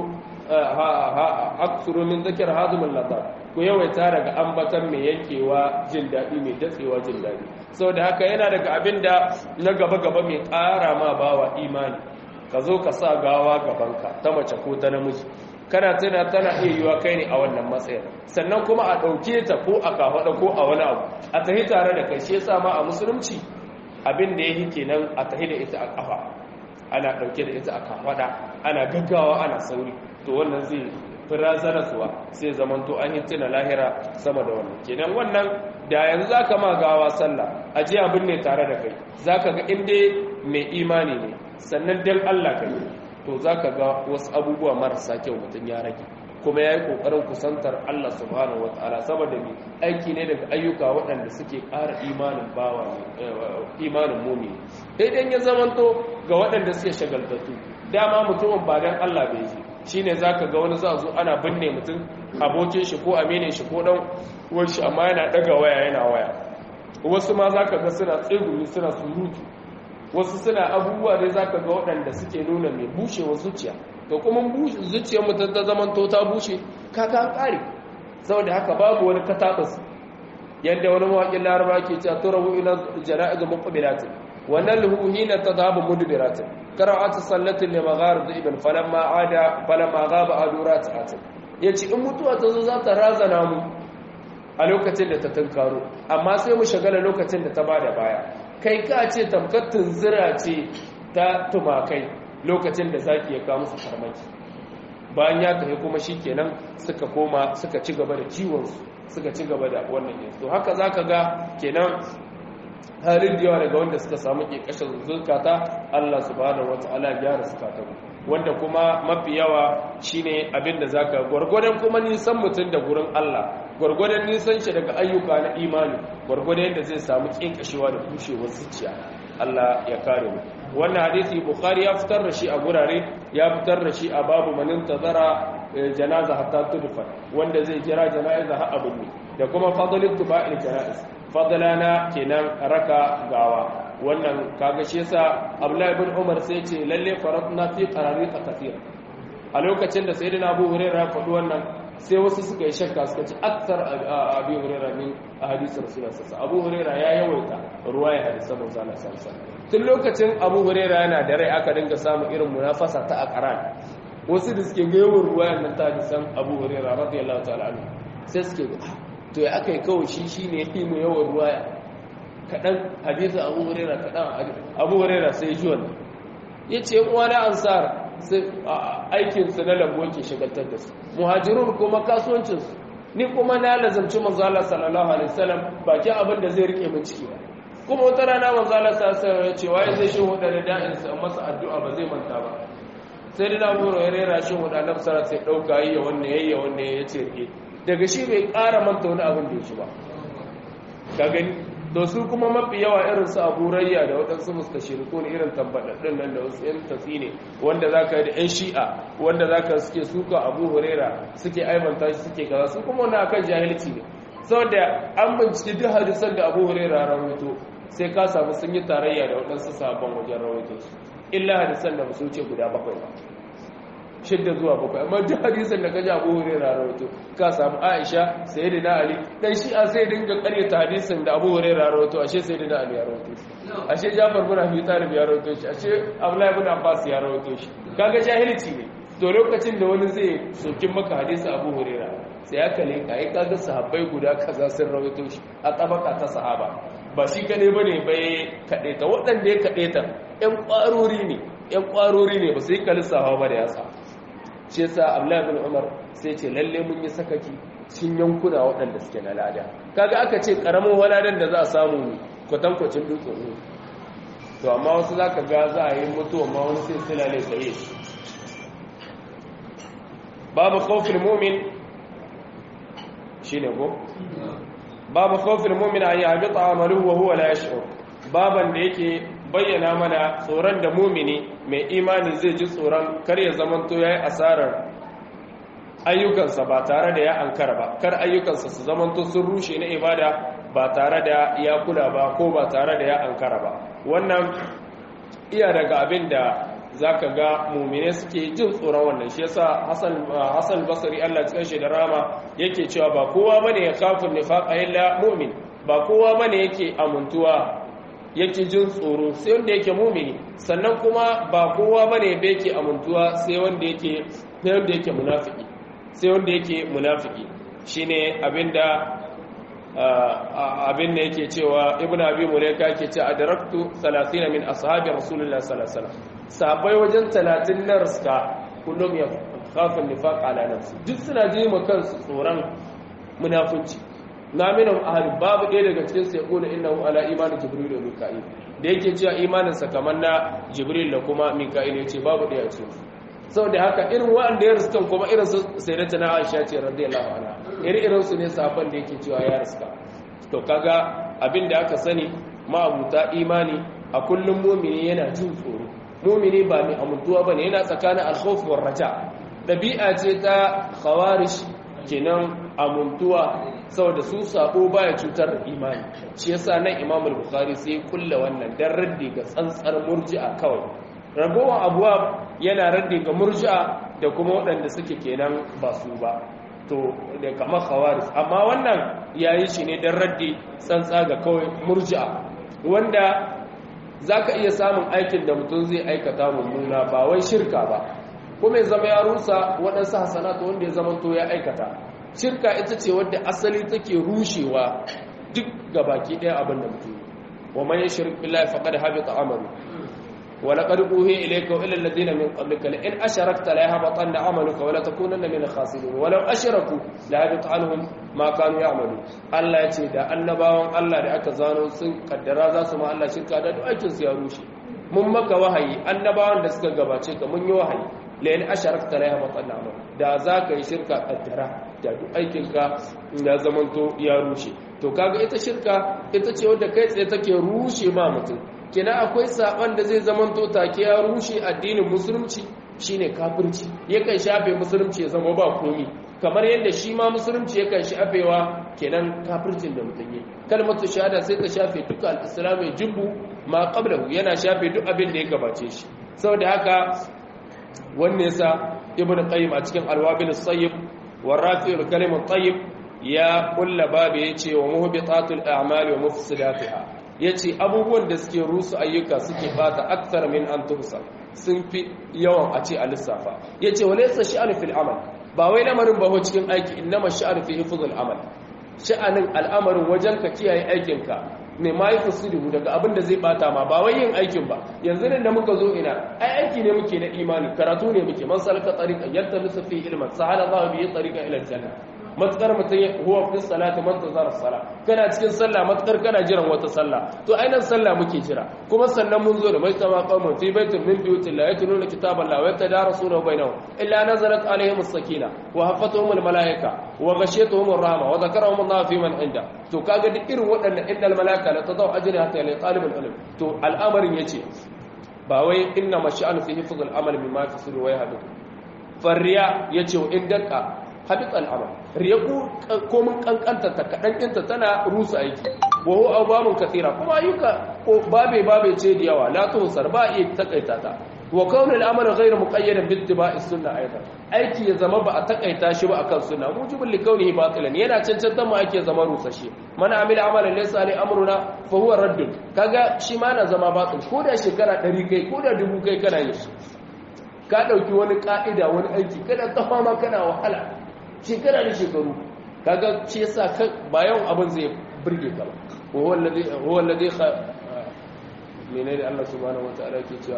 aksuru min zikr hadumul latar ku yawaita daga ambaton mai yankewa jin dadi mai datsewa jin dadi saboda haka yana daga abin da na gaba gaba mai ƙara ma bawa imani ka zo ka sa gawa gabanka ta mace ko ta namiji kana tana iya yiwa kai ne a wannan matsayin sannan kuma a ɗauke ta ko a kafaɗa ko a wani abu a tahi tare da kai shi yasa ma a musulunci abin da yake kenan a tahi da ita a kafa ana ɗauke da ita a kafaɗa ana gaggawa ana sauri to wannan zai fi razanarsuwa sai zamanto an tuna lahira sama da wannan kenan wannan da yanzu za ka ma gawa sallah a ji abin ne tare da kai za ka ga inda mai imani ne sannan dan Allah ka yi to za ka ga wasu abubuwa marasa kyau mutum ya rage kuma ya yi ƙoƙarin kusantar Allah subhanahu wa ta'ala saboda mai aiki ne daga ayyuka waɗanda suke ƙara imanin bawa imanin mumi idan ya zamanto ga waɗanda suke shagaltattu dama mutumin ba dan Allah bai yi shine zaka ga wani za zo ana binne mutum abokin shi ko aminin shi ko dan uwan shi amma yana daga waya yana waya wasu ma zaka ga suna tsegumi suna surutu wasu suna abubuwa dai zaka ga waɗanda suke nuna mai bushewa zuciya to kuma zuciyar mutum ta zaman to ta bushe kaka an kare saboda haka babu wani katabus yadda wani mawaƙin laraba ke cewa turahu ila jana'iz muqbilatin wa nalhu hina tadhabu mudbiratin qara'at sallatin li magharib ibn falamma ghaba adurat atin yace in mutuwa ta zo za ta razana mu a lokacin da ta tunkaro amma sai mu shagala lokacin da ta bada baya kai ka ce tamkar tunzira ce ta tumakai lokacin da zaki ya kawo musu farmaki bayan ya tafi kuma shikenan suka koma suka ci gaba da ciwonsu suka ci gaba da wannan yanzu to haka zaka ga kenan halin da yawa daga wanda suka samu kekashin zulkata Allah subhanahu wataala ya gyara zukatan wanda kuma mafi yawa shine abinda zaka gurgurdan kuma nisan mutun da gurin Allah gurgurdan nisan shi daga ayyuka na imani gurgurdan yadda zai samu kekashewa da bushewar zuciya Allah ya kare mu wannan hadisi bukhari ya fitar da shi a gurare ya fitar da shi a babu manin tazara janaza hatta tudfa wanda zai jira janaiza har abin ne da kuma fadlul tuba'il janaiz fadlana kenan raka gawa wannan kaga shi yasa Abdullah ibn Umar sai ce lalle faratna fi qararita kathira a lokacin da sayyidina Abu Hurairah ya faɗi wannan sai wasu suka yi shakka suka ce akthar Abu Hurairah min ahadith Rasulullah sallallahu alaihi wasallam Abu Hurairah ya yawaita ruwaya hadisan manzo Allah sallallahu alaihi wasallam tun lokacin Abu Hurairah yana da rai aka dinga samun irin munafasa ta aqran wasu da suke ga yawan ruwayan nan ta hadisan Abu Hurairah radiyallahu ta'ala anhu sai suke ga to ya akai kawai shi shine yafi mu yawan ruwaya kadan hadisi Abu Hurairah kadan Abu Hurairah sai ji wannan yace uwa na ansar sai aikin su na lambu yake shagaltar da su muhajirun kuma kasuwancin su ni kuma na lazamci manzo Allah sallallahu alaihi wasallam baki abin da zai rike min ciki ba kuma wata rana manzo Allah sallallahu alaihi wasallam ya ce waye zai shin wadanda da'in sa masa addu'a ba zai manta ba sai da Abu Hurairah shin wadanda Annabi sallallahu alaihi wasallam sai dauka yayya wannan yace daga shi bai ƙara manta wani abin da ya shi ba ka gani to su kuma mafi yawa irin su Abu Rayya da waɗansu mustashirikun irin tabbadaddin nan da wasu yan tafi ne wanda zaka da yan shi'a wanda zaka suke suka Abu Huraira suke aibanta shi suke kaza su kuma wannan akan jahilci ne saboda an bincike duk hadisan da Abu Huraira rawaito sai ka samu sun yi tarayya da waɗansu sabon wajen rawaito su illa hadisan da ba su wuce guda 7 ba 6 zuwa 7 amma duk hadisan da kaji Abu Hurairah rawaito ka samu Aisha sayyidina Ali dan shi'a sai dinga karyata hadisin da Abu Hurairah rawaito ashe sayyidina Ali ya rawaito ashe Jafar bin Abi Talib ya rawaito shi ashe Abdullah ibn Abbas ya rawaito shi kaga jahilci ne to lokacin da wani zai sokin maka hadisi Abu Hurairah sai aka leka ai kaga sahabbai guda kaza sun rawaito shi a tabaka ta sahaba ba shi kadai bane bai kadaita waɗanda ya kadaita ƴan ƙwarori ne ba sai kalisawa ba da yasa shi yasa Abdullah ibn Umar sai ce lalle mun yi sakaki cin yankuna waɗanda suke na lada kaga aka ce karamin waladan da za a samu kwatankwacin dutsen to amma wasu zaka ga za a yi mutuwa ma wani sai silale sai babu khawfil mu'min shine ko babu khawfil mu'min an yahbita amaluhu wa huwa la yash'ur baban da yake bayyana mana tsoron da mumini mai imani zai ji tsoron kar ya zamanto yayi asarar ayyukansa ba tare da ya ankara ba kar ayyukansa su zamanto sun rushe na ibada ba tare da ya kula ba ko ba tare da ya ankara ba wannan iya daga abin da zaka ga mu'mine suke jin tsoron wannan shi yasa Hassan Basri Allah ya tsare shi da rama yake cewa ba kowa bane ya kafin nifaq illa mu'min ba kowa bane yake amuntuwa yake jin tsoro sai wanda yake mu'mini sannan kuma ba kowa bane yake amuntuwa sai wanda yake munafiki sai wanda yake munafiki shine abinda abin da yake cewa ibn abi mulaika yake ce adraktu 30 min ashabi rasulullah sallallahu alaihi wasallam sahabbai wajen 30 na riska kullum ya khafu nifaq ala nafsi duk suna ji ma kansu tsoron munafunci na minhum ahli babu ɗaya daga cikin su yaqulu innahu ala imani jibril wa mika'il da yake cewa imanin sa kamar na jibril da kuma mika'il yace babu ɗaya ce saboda haka irin wanda ya riskan kuma irin su sayyidatuna aisha ce radiyallahu anha irin su ne sahabban da yake cewa ya riska to kaga abin da aka sani ma'abuta imani a kullum mumini yana jin tsoro mumini ba mai amintuwa bane yana tsakanin al-khawf war raja dabi'a ce ta khawarij kenan amintuwa saboda su sabo baya cutar da imani shi yasa nan Imam al-Bukhari sai kulla wannan dan raddi ga tsantsar murji'a kawai ragowar abuwa yana raddi ga murji'a da kuma waɗanda suke kenan ba su ba to da kamar khawarij amma wannan yayi shi ne dan raddi tsantsa ga kawai murji'a wanda zaka iya samun aikin da mutum zai aikata mummuna ba wai shirka ba kuma ya zama ya rusa waɗansu hasanatu wanda ya zama to ya aikata shirka ita ce wadda asali take rushewa duk gabaki ɗaya abin da mutum wa man yushrik billahi faqad habita amalu ولقد أوحي إليك وإلى الذين من قبلك لئن أشركت ليحبطن عملك ولا تكونن من الخاسرين ولو أشركوا لحبط عنهم ما كانوا يعملون الله يتي da annabawan Allah da aka zano sun kaddara za su ma Allah shirka da aikin su ya rushe mun maka wahayi annabawan da suka gabace ka mun yi wahayi la'in asharakta la yahbatan amal da za ka yi shirka kaddara da duk aikin ka ya zamanto ya rushe to kaga ita shirka ita ce wadda kai tsaye take rushe ma mutum kina akwai saban da zai zamanto take ya rushe addinin musulunci shine kafirci yakan shafe musulunci ya zama ba komi kamar yadda shi ma musulunci yakan shafewa kenan kafircin da mutum yi kalmatu shahada sai ta shafe duka al-islam ya jibbu ma qablahu yana shafe duk abin da ya gabace shi saboda haka wannan yasa ibnu qayyim a cikin al-wabil as-sayyib wa rafi'ul kalim at-tayyib ya kulla babu yace wa muhbitatul a'mali wa mufsidatiha yace abubuwan da suke rusu ayyuka suke bata akthar min an tuhsa sun fi yawan a ce a lissafa yace walaysa sha'anu fil amal ba wai lamarin ba cikin aiki innama sha'anu fi hifzil amal sha'anin al'amarin wajen ka kiyaye aikinka ne ma yi fusidu daga abin da zai bata ma ba wai yin aikin ba yanzu da muka zo ina ai aiki ne muke na imani karatu ne muke man salaka tariqan yaltamisu fi ilman sahala Allah bihi tariqan ila aljanna matkar mutum huwa fi salati man tazara sala kana cikin sallah matkar kana jiran wata sallah to ainan sallah muke jira kuma sannan mun zo da mai sama qawmun fi baitin min buyutillah yatluna kitaballahi wa yatadarasuna bainahum illa nazalat alaihim as-sakina wa hafatuhum al-malaika wa ghashiyatuhum ar-rahma wa dhakarahum Allah fi man inda to kaga duk irin waɗannan innal malaika la tadaw ajrihata li talibul ilm to al'amarin yace ba wai inna mash'al fi hifz al-amal mimma yafsiru wa yahdu farriya yace wa indaka habit al'amal riyaku komin kankanta ta kadan ɗinta tana rusa aiki wa huwa abamun kathira kuma ayyuka ko babe ce da yawa la tuhsar ba iya takaita ta wa kaunul amal ghayr muqayyadan bi ittiba'i sunna aidan aiki ya zama ba a takaita shi ba akan sunna mujibul li kaunihi batilan yana cancanta mu ake zama rusashe man amila amalan laysa ali amruna fa huwa raddun kaga shi ma na zama batil ko da shekara 100 kai ko da 1000 kai kana yin shi ka dauki wani ka'ida wani aiki kada ta fama kana wahala shekara da shekaru kaga shi yasa bayan abin zai burge ka huwa alladhi menene Allah subhanahu wataala ke cewa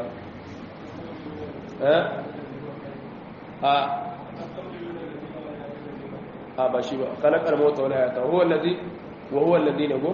ba shi ba khalaqal mauta wal hayata huwa alladhi nago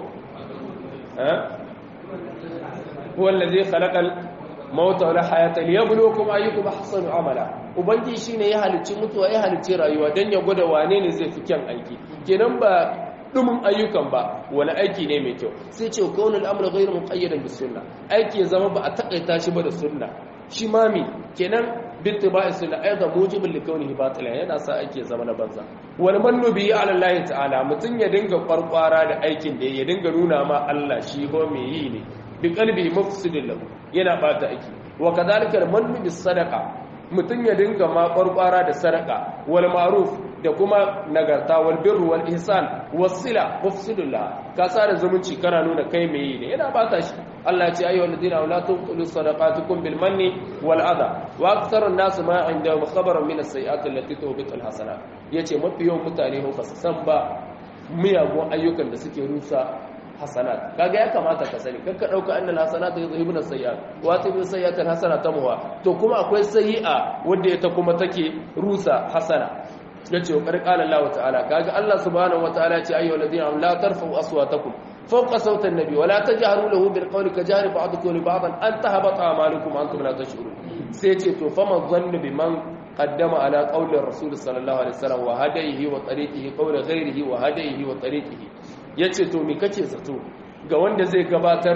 huwa alladhi khalaqal mauta wal hayata liyabluwakum ayyukum ahsanu amala ubangi shine ya halicci mutuwa ya halicci rayuwa dan ya gwada wane ne zai fi kyan aiki kenan ba dumin ayyukan ba wani aiki ne mai kyau sai ce kaunul amru ghayr muqayyadan bis sunna aiki ya zama ba a takaita shi ba da sunna shi mami kenan bittiba'i sunna aidan mujibul likaunihi batila yana sa aiki ya zama na banza wal mannubi ala Allah ta'ala mutun ya dinga kwarkwara da aikin da ya dinga nuna ma Allah shi ko me yi ne bi qalbi mufsidin lahu yana bata aiki wa kadhalika al-mannu bis sadaqa mutun ya dinga ma kwarkwara da sadaqa wal ma'ruf da kuma nagarta wal birru wal ihsan was sila mufsidullah ka sare zumunci kana nuna kai mai yi ne yana bata shi Allah ya ce ayyuhal ladina la tubtilu sadaqatukum bil manni wal adha wa aktharu an-nas ma indahum khabarun min as-sayyi'ati allati tuhbitu al-hasanat yace mafi yawan mutane ho ba su san ba miyagun ayyukan da suke rusa hasanat kaga ya kamata ka sani kanka dauka annal hasanat yuzhibuna sayyi'at wa tabi'u sayyi'atan hasanatan muwa to kuma akwai sayyi'a wanda ita kuma take rusa hasana yace wa qala Allah ta'ala kaga Allah subhanahu wa ta'ala ce ayyuhal ladina la tarfa'u aswatakum fawqa sawti an-nabi wa la tajharu lahu bil qawli kajari ba'dukum li ba'din an tahbata a'malukum antum la tash'urun sai ce to faman dhanna biman qaddama ala qawli rasul sallallahu alaihi wasallam wa hadayhi wa tariqihi qawli ghayrihi wa hadayhi wa tariqihi yace to me kace zato ga wanda zai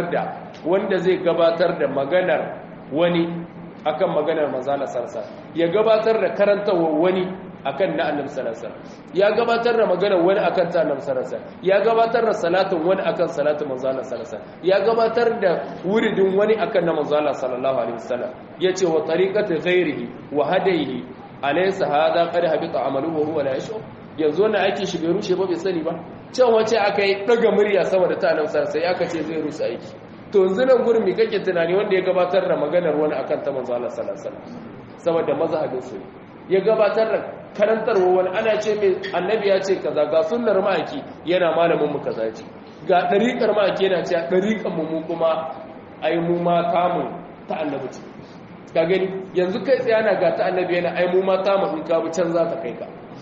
gabatar da maganar wani akan maganar manzo Allah sallallahu alaihi wasallam ya gabatar da karantawa wani akan na annabi sallallahu alaihi wasallam ya gabatar da maganar wani akan ta annabi sallallahu alaihi wasallam ya gabatar da salatin wani akan salatin manzo Allah sallallahu alaihi wasallam ya gabatar da wuridin wani akan na manzo Allah sallallahu alaihi wasallam yace wa tariqati ghairihi wa hadayhi alaysa hadha qad habita amaluhu wa huwa la yashur yanzu wannan aiki shi bai rushe ba bai sani ba can wace aka yi daga murya sama da ta annabi sallallahu alaihi wasallam sai aka ce zai rusa aiki to yanzu nan gurin me kake tunani wanda ya gabatar da maganar wani akan ta manzo Allah sallallahu alaihi wasallam saboda mazhabin su ya gabatar da karantarwa wani ana ce mai annabi ya ce kaza ga sunnar ma'aiki yana malamin mu kaza ce ga dariƙar ma'aiki yana ce dariƙar mu kuma ai mu ma kamun ta annabi ce ka gani yanzu kai tsaye ana ga ta annabi yana ai mu ma kamun in ka bi can za ta kai ka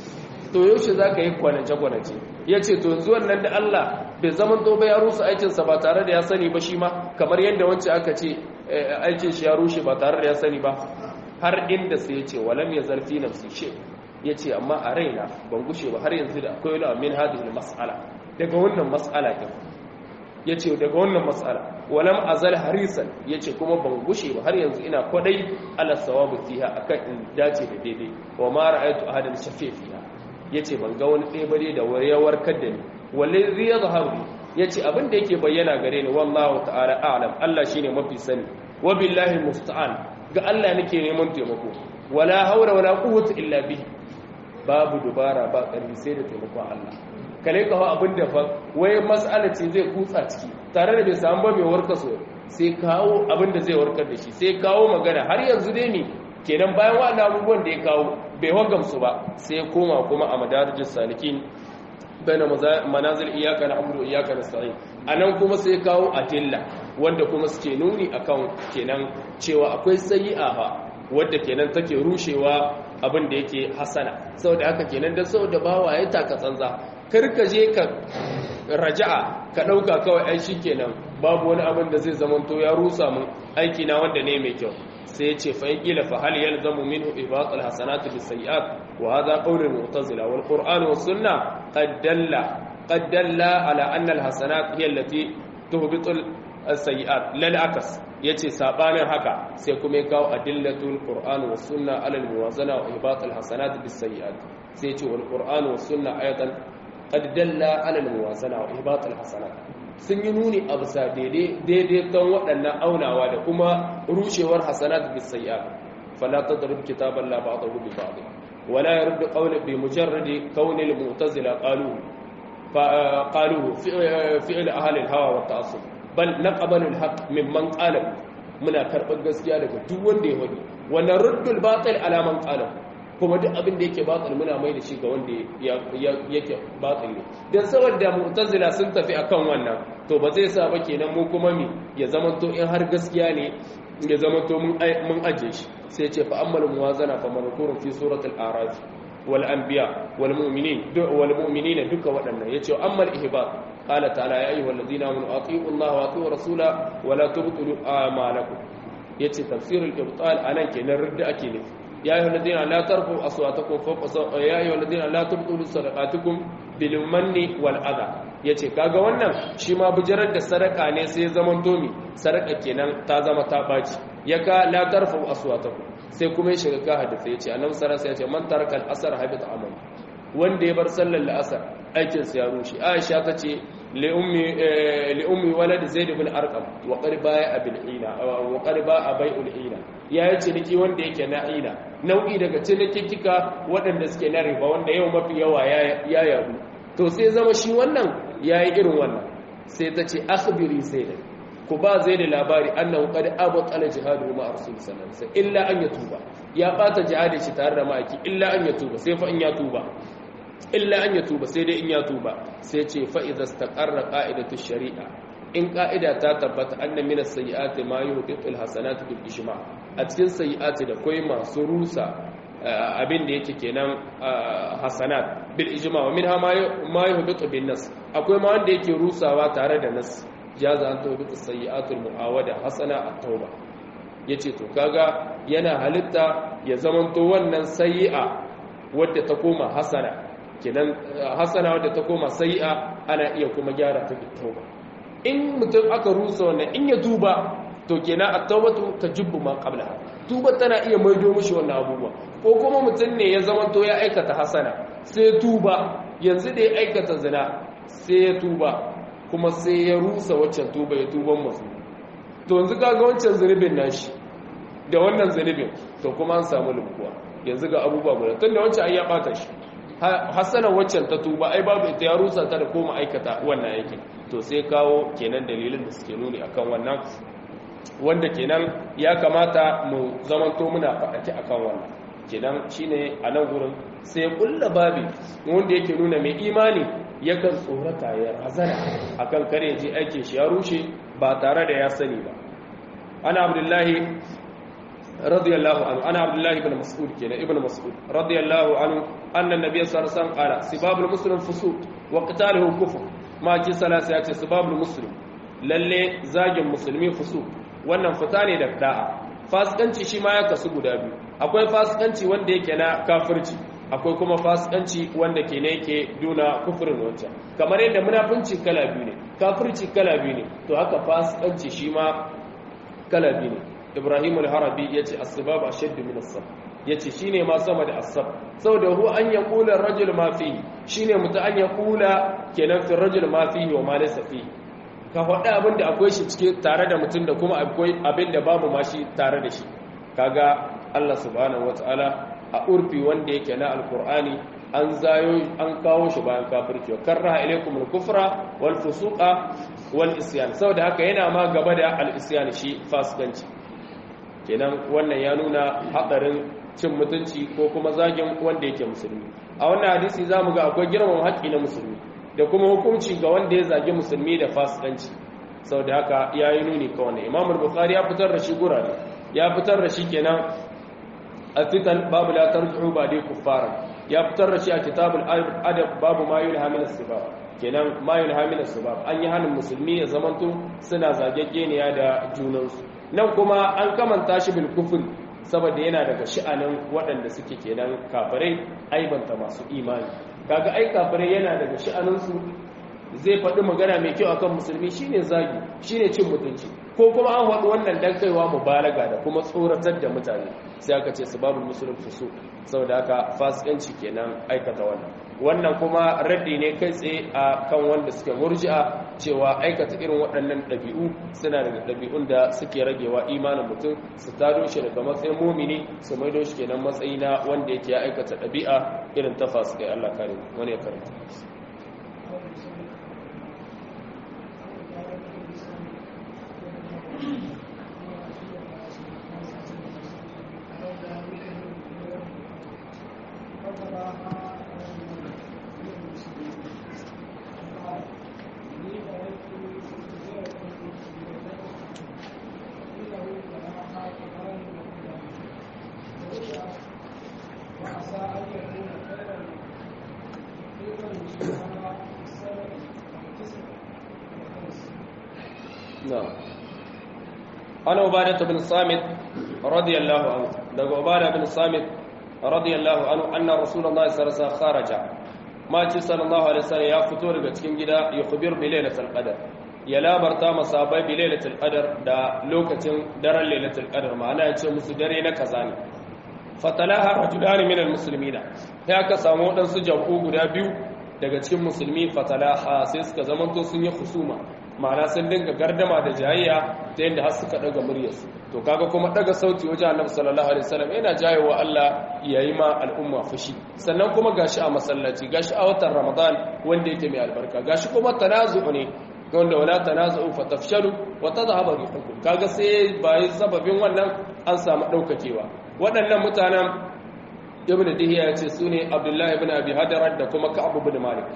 to yaushe za ka yi kwanace-kwanace ya ce to yanzu wannan da Allah bai zaman to ba ya rusa aikinsa ba tare da ya sani ba shi ma kamar yadda wancan aka ce aikin shi ya rushe ba tare da ya sani ba har inda sai ya ce walam ya zarfi nafsi she ya ce amma a raina ban gushe ba har yanzu da akwai wani amin hadin mas'ala daga wannan mas'ala ɗin ya ce daga wannan mas'ala walam azal harisan ya ce kuma ban gushe ba har yanzu ina kwadai ala sawabu fiha akan in dace da daidai wa ma ra'aytu ahadan shafi fiha ya ce ban ga wani ɗaya bare da ya warkar da ni walle zai ya zaharu ya ce abin da yake bayyana gare ni wallahu ta'ala a'lam Allah shine mafi sani wa billahi musta'an ga Allah nake neman taimako wala haura wala quwwata illa bihi babu dubara ba ƙarfi sai da taimakon Allah kale ka fa abin da fa wai mas'ala ce zai kutsa ciki tare da bai samu ba mai warkar so sai kawo abin da zai warkar da shi sai kawo magana har yanzu dai ni kenan bayan waɗannan abubuwan da ya kawo bai wagamsu ba sai koma kuma a madarijin salikin bayan manazil iyaka na amuru iyaka na sa'in a nan kuma sai kawo adilla wanda kuma suke nuni akan kenan cewa akwai sayi'a ba wadda kenan take rushewa abin da yake hasana saboda haka kenan da saboda bawa ya taka tsanza karka je ka raja'a ka ɗauka kawai ai kenan babu wani abin da zai zamanto ya rusa mun aiki na wanda ne mai kyau sai ya ce fa in kila fa hal yalzamu minhu ihbat al hasanat bis sayiat wa hadha qawl al mu'tazila wal qur'an was sunnah qad dalla ala anna al hasanat hiya allati tuhbitu al sayiat lal akas yace sabanin haka sai kuma ya kawo adillatul qur'an was sunnah ala al muwazana wa ihbat al hasanat bis sayiat sai ya ce wal qur'an was sunnah ayatan qad dalla ala al muwazana wa ihbat al hasanat sun yi nuni a bisa daidai don waɗannan aunawa da kuma rushewar hasanat bis sayyi'at fala tadrib kitaban la ba'dahu bi ba'd wala yurd qawla bi mujarrad kawn al mu'tazila qalu fi'l ahli al hawa wa ta'assub bal naqbalu al haqq mimman qala muna karɓar gaskiya daga duk wanda ya wani wa naruddu al batil ala man qala kuma duk abin da yake batil muna mai da shi ga wanda yake batil ne dan saboda mu'tazila sun tafi akan wannan to ba zai sa ba kenan mu kuma mi ya zamanto in har gaskiya ne ya zamanto mun aje shi sai ce fa ammal muwazana fa mankurun fi suratul a'raf wal anbiya wal mu'minin duka waɗannan yace ammal ihbat qala ta'ala ya ayyuhal ladina amanu atiiu allaha wa atiiu rasula wa la tubtilu a'malakum yace tafsirul ibtal anan kenan ridda ake nufi يا أيها الذين لا ترفعوا أصواتكم فوق يا أيها الذين لا تبطلوا صدقاتكم بالمن والأذى yace kaga wannan shi ma bijirar da sadaka ne sai zaman domi sadaka kenan ta zama ta baci yaka la tarfu aswatakum sai kuma ya shiga ka hadisi yace annabi sallallahu alaihi wasallam yace man taraka al-asr habita amal wanda ya bar sallar al-asr aikin sa ya rushe Aisha tace لأمي ولد زيد بن أرقم وقد بايع بالعينة وقد بايع بيع العينة ya yi ciniki wanda yake na ina nau'i daga cinikikika waɗanda suke na riba wanda yau mafi yawa ya yadu to sai zama shi wannan ya yi irin wannan sai ta ce akhbiri sai da ku ba zai da labari annahu qad abtala jihadu ma rasul sallallahu alaihi wasallam illa an yatuba ya bata jihadi shi tare da maki illa an yatuba sai fa in ya tuba illa an yatuba sai dai in ya tuba sai ce fa idza istaqarra qa'idatu shari'a in qa'ida ta tabbata anna min as-sayyi'ati ma yuhbitu al-hasanatu bil ijma' a cikin sayyi'ati da koi masu rusa abin da yake kenan hasanat bil ijma' wa minha ma yuhbitu bin nas akwai ma wanda yake rusawa tare da nas jaza an tuhbitu sayyi'atul mu'awada hasana at-tauba yace to kaga yana halitta ya zamanto wannan sayyi'a wadda ta koma hasana kenan hasana wadda ta koma sayyi'a ana iya kuma gyara ta da tauba in mutum aka rusa wannan in ya tuba to kenan at-taubatu tajibbu ma qabla tuba tana iya maido mishi wannan abubuwa ko kuma mutum ne ya zamanto ya aikata hasana sai tuba yanzu da ya aikata zina sai ya tuba kuma sai ya rusa waccan tuba ya tuban masu to yanzu kaga wancan zunubin nashi da wannan zunubin to kuma an samu lumkuwa yanzu ga abubuwa guda tunda wancan ai ya bata shi hasana waccan ta tuba ai babu ita ya rusa ta da koma aikata wannan aikin to sai kawo kenan dalilin da suke nuni akan wannan wanda kenan ya kamata mu zamanto muna faɗaki akan wannan kenan shine a nan gurin sai kulla babi wanda yake nuna mai imani yakan tsorata ya razana akan kare je aikin shi ya rushe ba tare da ya sani ba ana abdullahi radiyallahu anhu ana abdullahi ibn mas'ud kenan ibn mas'ud radiyallahu anhu anna nabiy sallallahu alaihi wasallam qala sibabul muslim fusuq wa qitaluhu kufr ma ji salasa ya ce sibabul muslim lalle zagin musulmi fusuq wannan fita ne da da'a fasikanci shi ma ya kasu guda biyu akwai fasikanci wanda yake na kafirci akwai kuma fasikanci wanda ke ne yake duna kufurin wancan kamar yadda munafunci kala biyu ne kafirci kala biyu ne to haka fasikanci shi ma kala biyu ne ibrahim al-harabi yace as-sabab ashaddu min as-sab yace shine ma sama da as-sab saboda hu an yaqula ar-rajul ma fihi shine muta an yaqula kenan fi ar-rajul ma fihi wa ma laysa fihi ka faɗa abin da akwai shi cike tare da mutum da kuma akwai abin da babu ma shi tare da shi kaga Allah subhanahu wataala a urfi wanda yake na alkur'ani an zayo an kawo shi bayan kafirci wa karraha ilaykum al-kufra wal fusuqa wal isyan saboda haka yana ma gaba da al-isyan shi fasikanci kenan wannan ya nuna hadarin cin mutunci ko kuma zagin wanda yake musulmi a wannan hadisi zamu ga akwai girman haƙƙi na musulmi da kuma hukunci ga wanda ya zagi musulmi da fasikanci saboda haka yayi nuni ka wannan Imam al-Bukhari ya fitar da shi gurare ya fitar da shi kenan الفتن باب لا ترجعوا بعد كفارا يا fitar da shi a kitabul adab babu ma yulha min as-sibab kenan ma yulha min as-sibab an yi hanin musulmi ya zamanto suna zagegeniya da junansu nan kuma an kamanta shi bil kufr saboda yana daga sha'anin waɗanda suke kenan kafirai aibanta masu imani kaga ai kafirai yana daga sha'anin su zai faɗi magana mai kyau akan musulmi shine zagi shine cin mutunci ko kuma an faɗi wannan dan kaiwa mubalaga da kuma tsoratar da mutane sai aka ce sababul muslim fusu saboda haka fasikanci kenan aikata wannan kuma raddi ne kai tsaye a kan wanda suke murji'a cewa aikata irin waɗannan ɗabi'u suna daga ɗabi'un da suke ragewa imanin mutum su tado shi daga matsayin mumini su maido shi kenan matsayi na wanda yake ya aikata ɗabi'a irin ta fasikai Allah kare wani ya karanta عن عبادة بن الصامت رضي الله عنه دغ عبادة بن الصامت رضي الله عنه أن رسول الله صلى الله عليه وسلم خرج ما صلى الله عليه وسلم ya fito daga cikin gida ya khubir bi lailatul qadar ya labarta masabai bi lailatul qadar da lokacin daren lailatul qadar ma'ana ya ce musu dare na kaza ne fatalaha rajulan min almuslimina ya ka samu wadansu jam'u guda biyu daga cikin musulmi fatalaha sai suka zamanto sun yi husuma ma'ana sun dinga gardama da jayayya ta yadda har suka daga muryarsu to kaga kuma daga sauti wajen annabi sallallahu alaihi wasallam yana jayewa Allah yayi ma al'umma fushi sannan kuma gashi a masallaci gashi a watan Ramadan wanda yake mai albarka gashi kuma tanazu ne wanda wala tanazu fatafshalu wa tadhhabu rihukum kaga sai bai sababin wannan an samu daukakewa waɗannan mutanen ibn dihiya ya ce su ne abdullahi ibn abi hadarar da kuma ka'ab ibn malik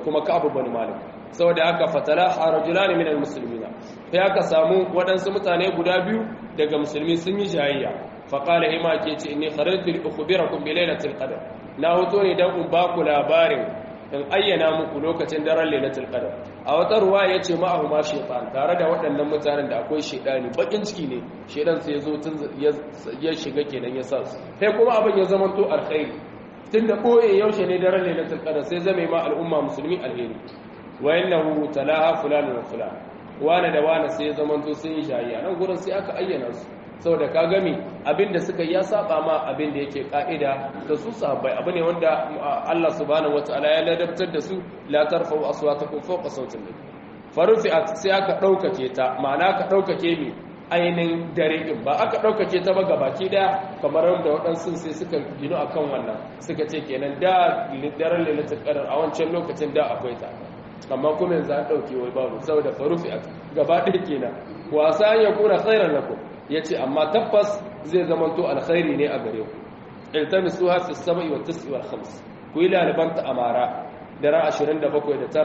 saboda aka fatala harajulani min almuslimina sai aka samu waɗansu mutane guda biyu daga musulmi sun yi jayayya fa qala hima ke ce inni kharajtu li ukhbirakum bi lailatul qadr na hoto ne dan in ba ku labarin in ayyana muku lokacin daren lailatul qadr a wata ruwa yace ma'ahu ma shaytan tare da waɗannan mutanen da akwai shedani bakin ciki ne shedan sai yazo tun ya shiga kenan ya sa su sai kuma abin ya zama to alkhairi tunda koye yaushe ne daren lailatul qadr sai zame ma al'umma musulmi alheri wa innahu talaha fulan wa fulan wana da wana sai ya zama to sun yi shayi nan gurin sai aka ayyana su saboda ka gami abinda suka ya saba ma abinda yake ka'ida da su sahabbai abu ne wanda Allah subhanahu wataala ya ladabtar da su la tarfa'u aswatakum fawqa sawtin nabi farufi'at sai aka daukake ta ma'ana ka daukake mi ainin dare din ba aka daukake ta ba gabaki daya kamar wanda waɗansu sai suka gino akan wannan suka ce kenan da daren lailatul qadr a wancan lokacin da akwai ta amma kuma yanzu an dauke wai babu saboda farufi'at gaba ɗaya kenan wasa ya kuna khairan lakum yace amma tabbas zai zamanto alkhairi ne a gare ku iltamisuha fi as-sab'i wa at-tis'i wal khams ku ila albanta amara dara 27 da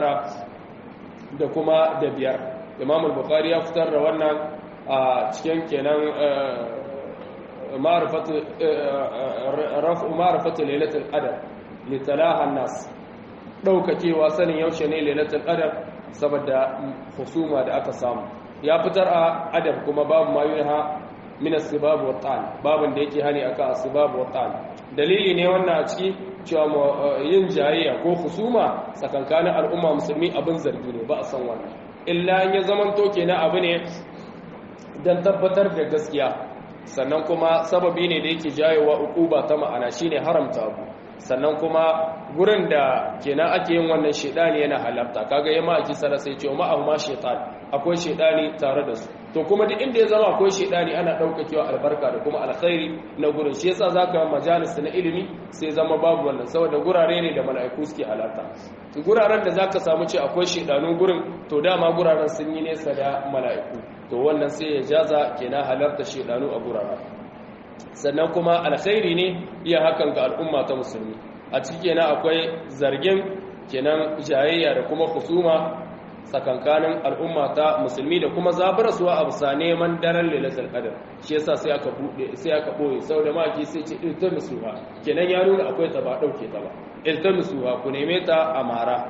9 da kuma da 5 Imam al-Bukhari ya fitar da wannan a cikin kenan ma'rifatu raf'u ma'rifatu lailatul qadr li talaha an-nas daukakewa sanin yaushe ne lailatul qadr saboda husuma da aka samu ya fitar a adab kuma babu ma yunha min as-sibab wa ta'an babun da yake hani akan as-sibab wa ta'an dalili ne wannan a ciki cewa yin jayayya ko husuma tsakankanin al'umma musulmi abin zargi ne ba a san wannan illa in ya zamanto kenan abu ne dan tabbatar da gaskiya sannan kuma sababi ne da yake jayewa ukuba ta ma'ana shine haramta abu sannan kuma gurin da kenan ake yin wannan shedani yana halarta kaga yamma ake sara sai ce ma amma shedani akwai shedani tare da su to kuma duk inda ya zama akwai shedani ana daukakewa albarka da kuma alkhairi na gurin shi yasa zaka majalis na ilimi sai zama babu wannan saboda gurare ne da mala'iku suke halarta guraren da zaka samu ce akwai shedanun gurin to dama guraren sun yi nesa da mala'iku to wannan sai ya jaza kenan halarta shedanu a guraren sannan kuma alkhairi ne iya hakan ga al'umma ta musulmi a ciki kenan akwai zargin kenan jayayya da kuma husuma tsakankanin al'umma ta musulmi da kuma zabarasuwa a bisa neman daren lailatul qadr shi yasa sai aka boye saboda maki sai ce iltamisuha kenan ya nuna akwai ta ba dauke ta ba iltamisuha ku neme ta amara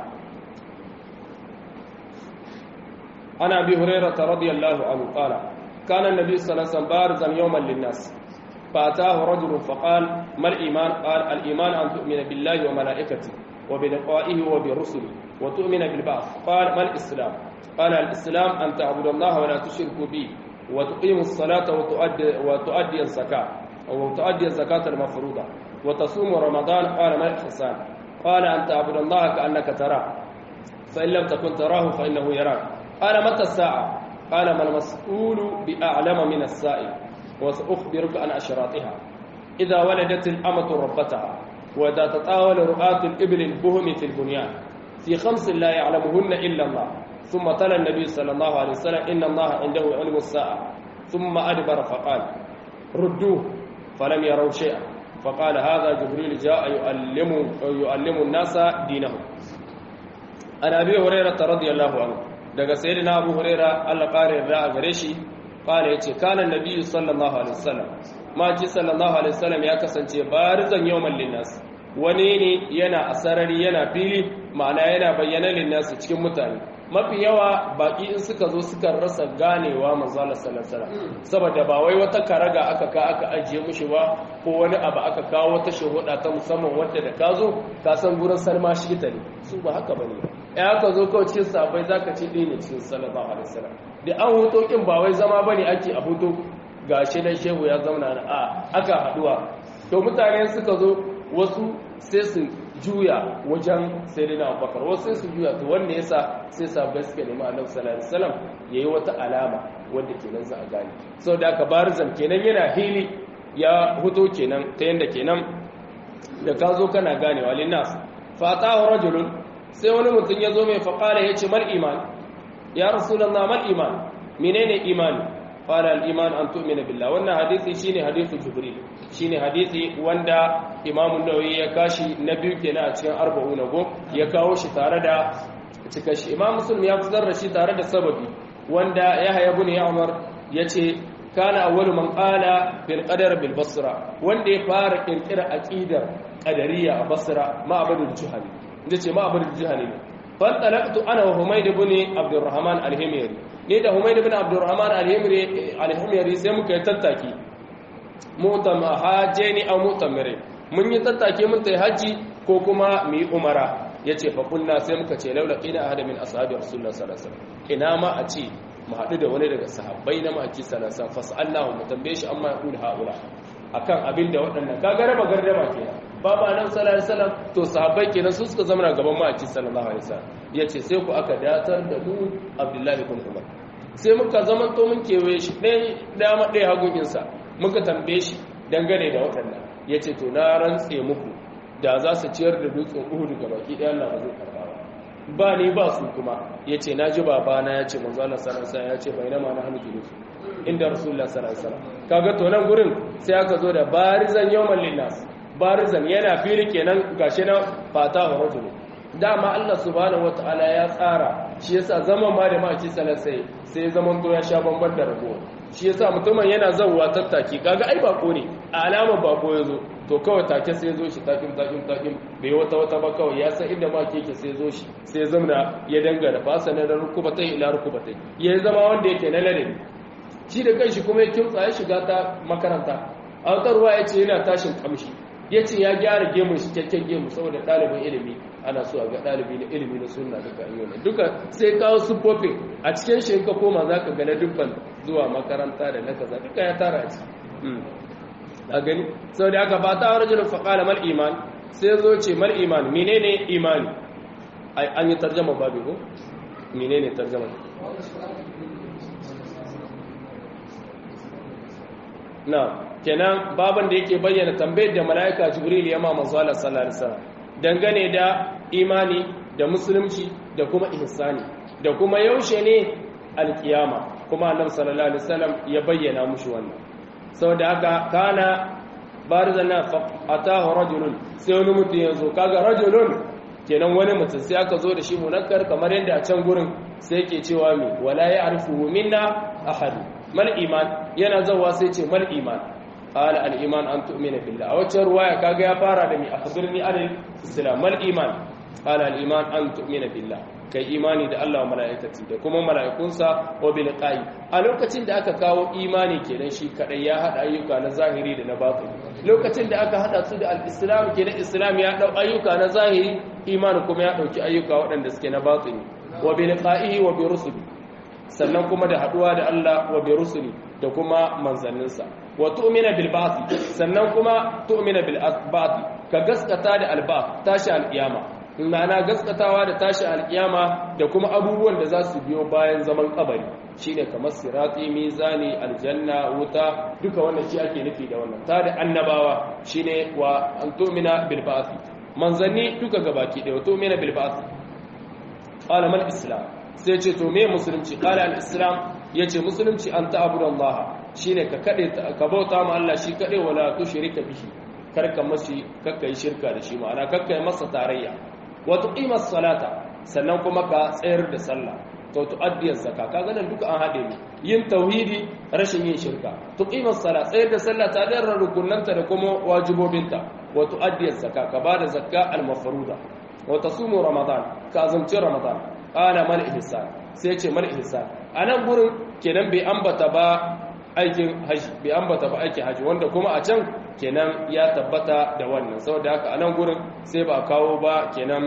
ana bi hurairah radiyallahu anhu qala kana an-nabi sallallahu alaihi wasallam barzan yawman lin-nas فأتاه رجل فقال ما الإيمان؟ قال الإيمان أن تؤمن بالله وملائكته وبلقائه وبرسله وتؤمن بالبعث. قال ما الإسلام؟ قال الإسلام أن تعبد الله ولا تشرك به وتقيم الصلاة وتؤدي الزكاة المفروضة وتصوم رمضان. قال ما الإحسان؟ قال أن تعبد الله كأنك تراه فإن لم تكن تراه فإنه يراك. قال متى الساعة؟ قال ما المسؤول بأعلم من السائل وسأخبرك عن أشراطها. إذا ولدت الأمة ربتها وإذا تطاول رؤاة الإبل البهم في البنيان في 5 لا يعلمهن إلا الله. ثم تلا النبي صلى الله عليه وسلم إن الله عنده علم الساعة. ثم أدبر فقال ردوه فلم يروا شيئا. فقال هذا جبريل جاء يعلم الناس دينهم. عن أبي هريرة رضي الله عنه daga sayyidina Abu Hurairah Allah kare da gare shi kala yace kana annabi sallallahu alaihi wasallam ma ji sallallahu alaihi wasallam ya kasance barizan yawmal linnas wani ne yana asarari yana fili ma'ana yana bayyana linnas cikin mutane mafi yawa baki in suka zo suka rasa ganewa manzo Allah sallallahu alaihi wasallam saboda ba wai wata karaga aka ajiye mushi ba ko wani abu aka kawo wata shahuda ta musamman wanda da ka zo ka san gurin sarma shi ta ne su ba haka bane ya ka zo kawai cikin sabai zaka ce ɗaya ne cikin sallallahu alaihi wasallam da an hoto kin ba wai zama bane ake a hoto gashi dan shehu ya zauna a aka haduwa to mutane suka zo wasu sai su juya wajen sayyidina Abubakar wasu su juya to wanda yasa sai sahabbai suka nemi Annabi sallallahu alaihi wasallam yayi wata alama wanda kenan za a gane saboda aka barizan kenan yana hili ya huto kenan ta yanda kenan da ka zo kana ganewa linnas fatahu rajulun sai wani mutum ya zo mai faqala yace mal iman ya rasulullah mal iman menene imani qala al iman an tu'mina billah wannan hadisi shine hadisi jibril shine hadisi wanda imam an-nawawi ya kashi na biyu kenan a cikin 40 ya kawo shi tare da cika shi imam muslim ya fitar da shi tare da sababi wanda yahya ibn ya'mar yace kana awwalu man qala bil qadar bil basra wanda ya fara kirkira aqidar qadariyya a basra ma'badul juhani yace ma'badul juhani fa talaqtu ana wa humayd ibn abdurrahman al-himyari ne da humayd ibn abdurrahman al-himyari sai muka yi tattaki mu'tamma hajjani aw mu'tamire mun yi tattake mun tayi haji ko kuma mu yi umara yace fa kunna sai muka ce laula qina ahada min ashabi rasulullah sallallahu alaihi wasallam ina ma a ce mu haɗu da wani daga sahabbai na maki salasa fas'allahu mu tambaye shi amma yaqul haula akan abin da waɗannan kaga raba gardama kenan babu annabi sallallahu alaihi wasallam to sahabbai kenan su suka zama gaban maki sallallahu alaihi wasallam yace sai ku aka datar da mu abdullahi ibn umar sai muka zaman to mun kewaye shi ɗaya dama ɗaya hagun insa muka tambaye shi dangane da waɗannan yace to na rantse muku da za su ciyar da dutsen Uhud gabaki ɗaya Allah ba zai karba ba ni ba su kuma ya ce na ji babana ya ce manzo Allah sallallahu alaihi wasallam ya ce bainama na hannu julusu inda rasulullah sallallahu alaihi wasallam kaga to nan gurin sai aka zo da barizan yawmal linnas barizan yana fili kenan gashi na fata wa rajul dama Allah subhanahu wataala ya tsara shi yasa zaman ma da maki sallallahu sai zaman to ya sha bamban da rago shi yasa mutumin yana zawwa tattaki kaga ai bako ne a alamar bako yazo to kawai take sai zo shi takin bai wata ba kawai ya san inda ma keke sai zo shi sai zamna ya dangana fasa na rukubatai ila rukubatai ya zama wanda yake na ladabi shi da kanshi kuma ya kimtsa ya shiga ta makaranta a wata ruwa ya ce yana tashin kamshi ya ce ya gyara gemun shi kyakken gemu saboda ɗalibin ilimi ana so a ga ɗalibi na ilimi na sunna duka an yi duka sai kawo siffofin a cikin shi ka koma za ka gane dubban zuwa makaranta da na kaza duka ya tara a ciki a gani sau da aka fata wa rajulun faƙala mal iman sai zo ce mal iman menene imani an yi tarjama babu ko menene tarjama na kenan baban da yake bayyana tambayar da mala'ika jibril ya ma manzo Allah sallallahu alaihi wasallam dangane da imani da musulunci da kuma ihsani da kuma yaushe ne alkiyama kuma annabi sallallahu alaihi wasallam ya bayyana mushi wannan saboda haka kana barzana atahu rajulun sai wani mutum ya zo kaga rajulun kenan wani mutum sai aka zo da shi munakkar kamar yadda a can gurin sai yake cewa mi wala ya'rifu minna ahad mal iman yana zawa sai ce mal iman qala al iman an tu'mina billah a wacce ruwaya kaga ya fara da mi akhbirni an islam mal iman qala al iman an tu'mina billah kai imani da Allah wa mala'ikati da kuma mala'ikunsa wa bil qa'i a lokacin da aka kawo imani kenan shi kadai ya hada ayyuka na zahiri da na batini lokacin da aka hada su da al-islam kenan islam ya dau ayyuka na zahiri imani kuma ya dauki ayyuka waɗanda suke na batini wa bil qa'i wa bi rusuli sannan kuma da haduwa da Allah wa bi rusuli da kuma manzanninsa wa tu'mina bil ba'th sannan kuma tu'mina bil ba'th ka gaskata da al-ba'th tashi al-qiyama ma'ana gaskatawa da tashi alkiyama da kuma abubuwan da za su biyo bayan zaman kabari shine kamar sirati mizani aljanna wuta duka wannan shi ake nufi da wannan ta da annabawa shine wa antumina bil ba'th manzanni duka gabaki da antumina bil ba'th qala mal islam sai ce to me musulunci qala al islam yace musulunci an ta'budallaha shine ka kade ka bauta ma Allah shi kade wala tushrika bihi karka mashi kakkai shirka da shi ma'ana kakkai masa tarayya wa tuqimas salata sannan kuma ka tsayar da sallah to tu'addiyaz zakka kaga nan duka an hade ne yin tauhidi rashin yin shirka tuqimas sala tsayar da sallah ta da rukunanta da kuma wajibobinta wa tu'addiyaz zakka ka bada zakka al mafruda wa tasumu ramadan ka azumci ramadan qala mal ihsan sai ce mal ihsan anan gurin kenan bai ambata ba aikin haji bai ambata ba aikin haji wanda kuma a can kenan ya tabbata da wannan saboda haka anan gurin sai ba kawo ba kenan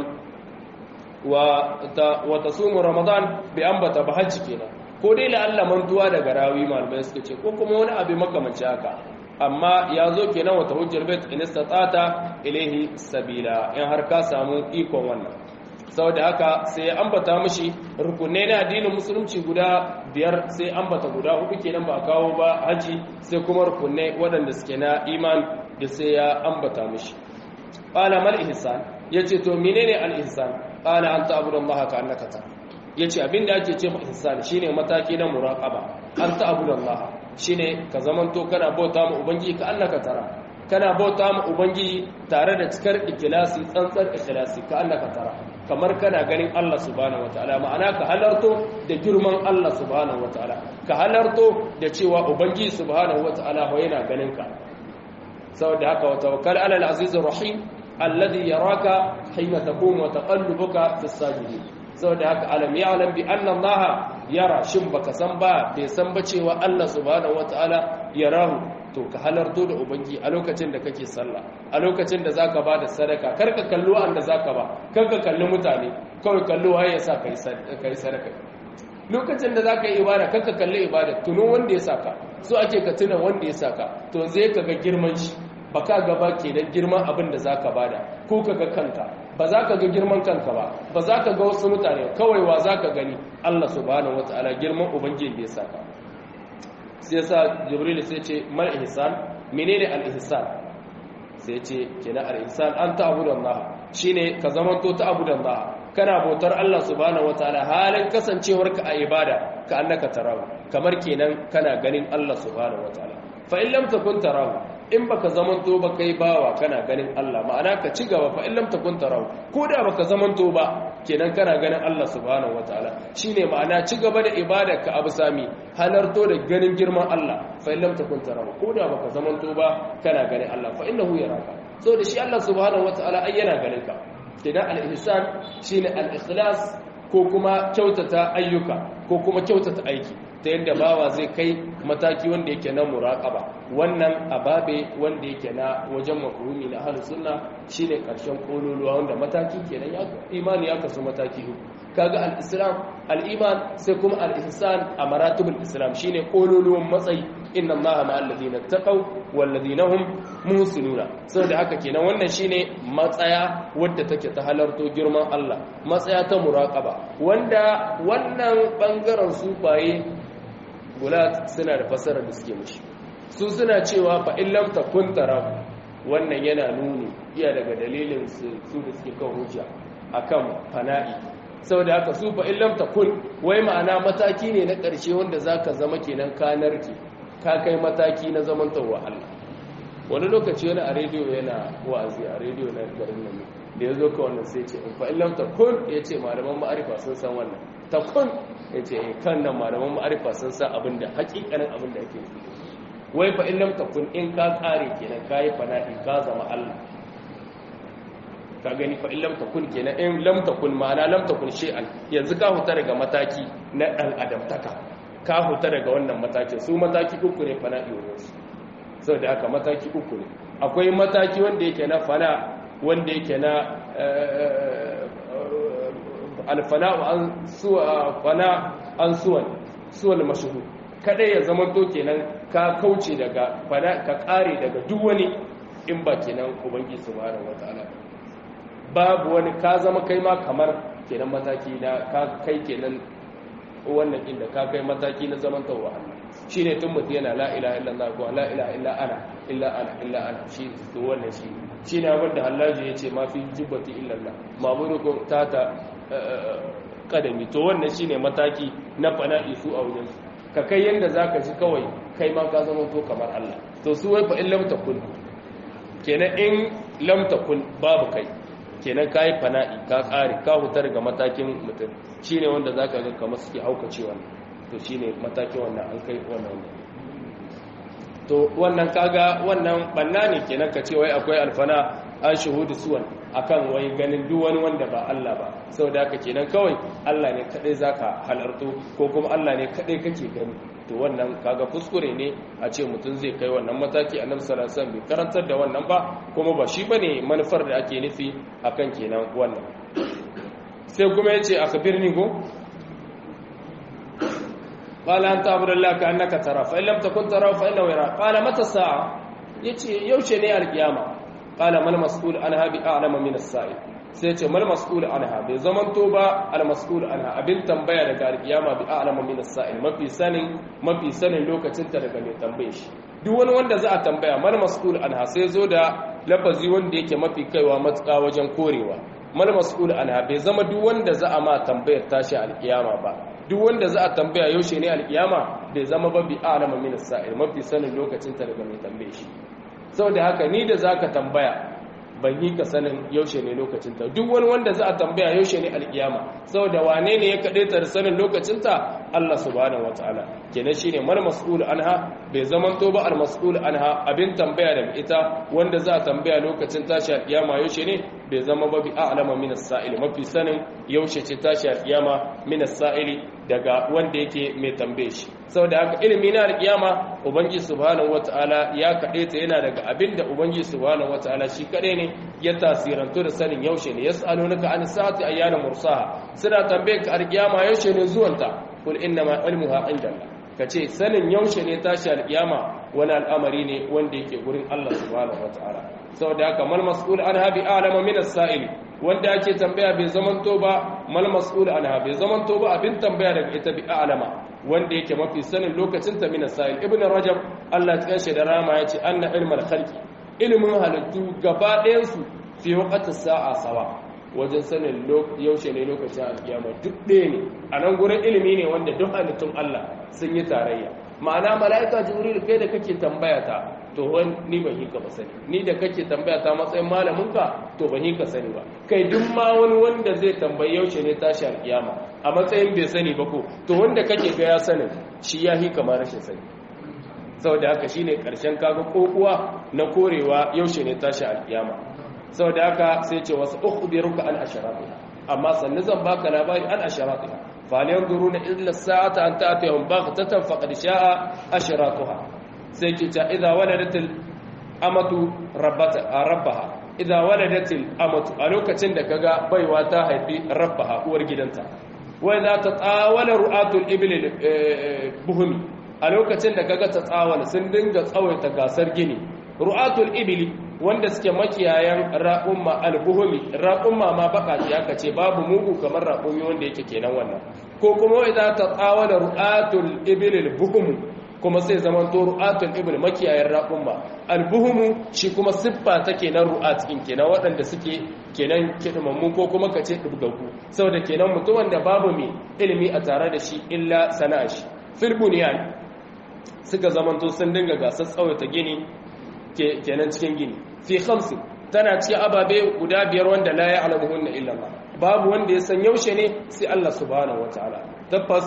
wa tasumu ramadan bai ambata ba haji kenan ko dai la Allah mantuwa daga rawi malamai suka ce ko kuma wani abu makamanci haka amma ya zo kenan wata hujjar bait in istata'ta ilayhi sabila in har ka samu ikon wannan saboda haka sai ya ambata mishi rukunai na addinin musulunci guda 5 sai ambata guda 4 kenan ba kawo ba haji sai kuma rukunai waɗanda suke na iman da sai ya ambata mishi qala mal ihsan yace to menene al ihsan qala anta abudallaha ka annaka ta yace abinda ake ce ihsan shine mataki na muraqaba anta abudallaha shine ka zamanto kana bauta ma ubangiji ka annaka tara kana bauta ma ubangiji tare da cikar ikhlasi tsantsar ikhlasi ka annaka tara kamar kana ganin Allah subhanahu wataala ma'ana ka halarto da girman Allah subhanahu wataala ka halarto da cewa ubangiji subhanahu wataala yana ganin ka saboda haka wa tawakkal ala al-aziz ar-rahim alladhi yaraka hina taqum wa taqallubuka fi as-sajidin saboda haka alam ya'lam bi anna Allah yara shin baka san ba bai san ba cewa Allah subhanahu wataala yarahu to ka halarto da ubangi a lokacin da kake sallah a lokacin da zaka ba da sadaka karka kallo wanda zaka ba karka kalli mutane kawai kallo waye yasa kai sadaka lokacin da zaka yi ibada karka kalli ibada tuno wanda ya saka so ake ka tuna wanda ya saka to zai kaga girman shi baka gaba kenan girman abin da zaka bada ko kaga kanka ba za ka ga girman kanka ba za ka ga wasu mutane kawai wa za ka gani Allah subhanahu wataala girman ubangiji da ya saka sai yasa jibril sai ce mal ihsan menene al ihsan sai ce kenan al ihsan an ta'budallah shine ka zamanto ta'budallah kana bautar Allah subhanahu wataala halin kasancewarka a ibada ka annaka tarahu kamar kenan kana ganin Allah subhanahu wataala fa in lam takun tarahu in baka zamanto ba kai bawa kana ganin Allah ma'ana ka ci gaba fa in lam takun tarahu ko da baka zamanto ba kenan kana ganin Allah subhanahu wataala shine ma'ana ci gaba da ibada ka abu sami halarto da ganin girman Allah fa in lam takun tarahu ko da baka zamanto ba kana ganin Allah fa innahu yaraka so da shi Allah subhanahu wataala ai yana ganin ka kenan al-ihsan shine al-ikhlas ko kuma kyautata ayyuka ko kuma kyautata aiki ta yadda bawa zai kai mataki wanda yake na muraqaba wannan ababe wanda yake na wajen mafhumi na ahlus sunna shine karshen kololuwa wanda mataki kenan ya imani ya kasu mataki uku kaga al-islam al-iman sai kuma al-ihsan a maratibul islam shine kololuwan matsayi inna allaha ma'al ladina taqaw wal ladina hum muhsinuna saboda haka kenan wannan shine matsaya wadda take ta halarto girman Allah matsaya ta muraqaba wanda wannan bangaren sufaye gulat suna da fasarar da suke mishi su suna cewa fa in lam takun tarahu wannan yana nuni iya daga dalilin su da suke kan hujja akan fana'i saboda haka su fa in lam takun wai ma'ana mataki ne na ƙarshe wanda zaka zama kenan ka narke ka kai mataki na zamantawa Allah wani lokaci wani a rediyo yana wa'azi a rediyo na garin nan da ya zo ka wannan sai ce fa in lam takun yace malaman ma'arifa sun san wannan takun yace kan nan malaman ma'arifa sun san abinda hakikanin abinda yake wai fa in lam takun in ka kare kenan kai fana'i ka zama Allah ka gani fa in lam takun kenan in lam takun ma'ana lam takun shay'an yanzu ka huta daga mataki na dan adamtaka ka huta daga wannan mataki su mataki uku ne fana'i wurin su saboda haka mataki uku ne akwai mataki wanda yake na fana wanda yake na alfana'u an suwa fana an suwal mashhur kada ya zama to kenan ka kauce daga fana ka kare daga duk wani in ba kenan ubangiji subhanahu wataala babu wani ka zama kai ma kamar kenan mataki na ka kai kenan wannan inda ka kai mataki na zaman tawwa shine tun mutum yana la ilaha illallah ko la ilaha illa ana shi to wannan shine abin da Allah ya ce ma fi jibbati illallah mamurukum tata kadami to wannan shine mataki na fana'i su a wajen ka kai yanda zaka ji kawai kai ma ka zama to kamar Allah to su wai fa in lam takun kenan in lam takun babu kai kenan kai fana'i ka kare ka hutar ga matakin mutum shine wanda zaka ga kamar suke haukacewa to shine matakin wannan an kai wannan to wannan kaga wannan banna ne kenan ka ce wai akwai alfana an shuhudu suwan akan wai ganin duk wani wanda ba Allah ba saboda haka kenan kawai Allah ne kadai zaka halarto ko kuma Allah ne kadai kake gani to wannan kaga kuskure ne a ce mutum zai kai wannan mataki annabi sallallahu alaihi wasallam bai karantar da wannan ba kuma ba shi bane manufar da ake nufi akan kenan wannan sai kuma yace akhbirni go qala anta abdullahi ka annaka tara fa in lam takun tara fa innahu yara qala mata sa'a yace yaushe ne alkiyama qala mal mas'ul anha bi a'lama min as-sa'il sai ce mal mas'ul anha bai zaman to ba al mas'ul anha abin tambaya daga alkiyama bi a'lama min as-sa'il mafi sanin lokacin ta daga mai tambaye shi duk wani wanda za a tambaya mal mas'ul anha sai zo da lafazi wanda yake mafi kaiwa matuƙa wajen korewa mal mas'ul anha bai zama duk wanda za a ma tambayar tashi alkiyama ba duk wanda za a tambaya yaushe ne alkiyama bai zama ba bi a'lama min as-sa'il mafi sanin lokacin ta daga mai tambaye shi saboda haka ni da zaka tambaya ban yi ka sanin yaushe ne lokacin ta duk wani wanda za a tambaya yaushe ne alkiyama saboda wane ne ya kade ta sanin lokacin ta Allah subhanahu wataala kenan shine mal mas'ul anha bai zaman to ba al mas'ul anha abin tambaya da ita wanda za a tambaya lokacin tashi alkiyama yaushe ne bai zama ba bi a'lama min as-sa'il mafi sanin yaushe ce tashi alkiyama min as-sa'il daga wanda yake mai tambaye shi saboda haka ilimi na alkiyama ubangiji subhanahu wataala ya kade ta yana daga abinda ubangiji subhanahu wataala shi kade ne ya tasirantu da sanin yaushe ne yas'alunaka an sa'ati ayyana mursaha suna tambaye ka alkiyama yaushe ne zuwanta kul inna ma ilmuha indallah kace sanin yaushe ne tashi alkiyama wani al'amari ne wanda yake gurin Allah subhanahu wataala saboda haka mal mas'ul anha bi a'lama min as-sa'il wanda ake tambaya bai zamanto ba mal mas'ul anha bai zamanto ba abin tambaya daga ita bi a'lama wanda yake mafi sanin lokacin ta min as-sa'il ibnu rajab Allah ya kashe da rama yace anna ilmul khalqi ilmin halittu gaba ɗayan su fi waqti sa'a sawa wajen sanin yaushe ne lokacin alkiyama duk ɗaya ne a nan gurin ilimi ne wanda duk halittun Allah sun yi tarayya ma'ana mala'ika jibril kai da kake tambaya ta to ni ban yi ka ba sani ni da kake tambaya ta matsayin malaminka to ban yi ka sani ba kai duk ma wani wanda zai tambayi yaushe ne tashi alkiyama a matsayin bai sani ba ko to wanda kake ga ya sanin shi ya yi kamar rashin sani saboda haka shine karshen kaga kokuwa na korewa yaushe ne tashi alkiyama saboda haka sai ce wasu ukhbiruka an asharatiha amma sannan zan baka labari an asharatiha fa la yanzuruna illa as-sa'ata an ta'tihum baghtatan faqad sha'a asharatuha sai ki ta idza waladatil amatu rabbaha idza waladatil amatu a lokacin da kaga baiwa ta haifi rabbaha uwar gidanta wa idza tatawala ru'atul ibli buhumi a lokacin da kaga ta tsawala sun dinga tsawaita gasar gini ru'atul ibli wanda suke makiyayan raƙumma albuhumi raƙumma ma baka aka ce babu mugu kamar raƙumi wanda yake kenan wannan ko kuma idan ta tsawala ru'atul ibil albuhum kuma sai zaman to ru'atul ibil makiyayan raƙumma albuhum shi kuma siffa take na ru'at din kenan waɗanda suke kenan kidmammu ko kuma kace dubgagu saboda kenan mutumin da babu mai ilimi a tare da shi illa sana'a shi fil bunyan suka zaman to sun dinga gasar tsawaita gini kenan cikin gini fi khamsi tana ci ababe guda biyar wanda la ya'lamuhunna illa Allah babu wanda ya san yaushe ne sai Allah subhanahu wataala tabbas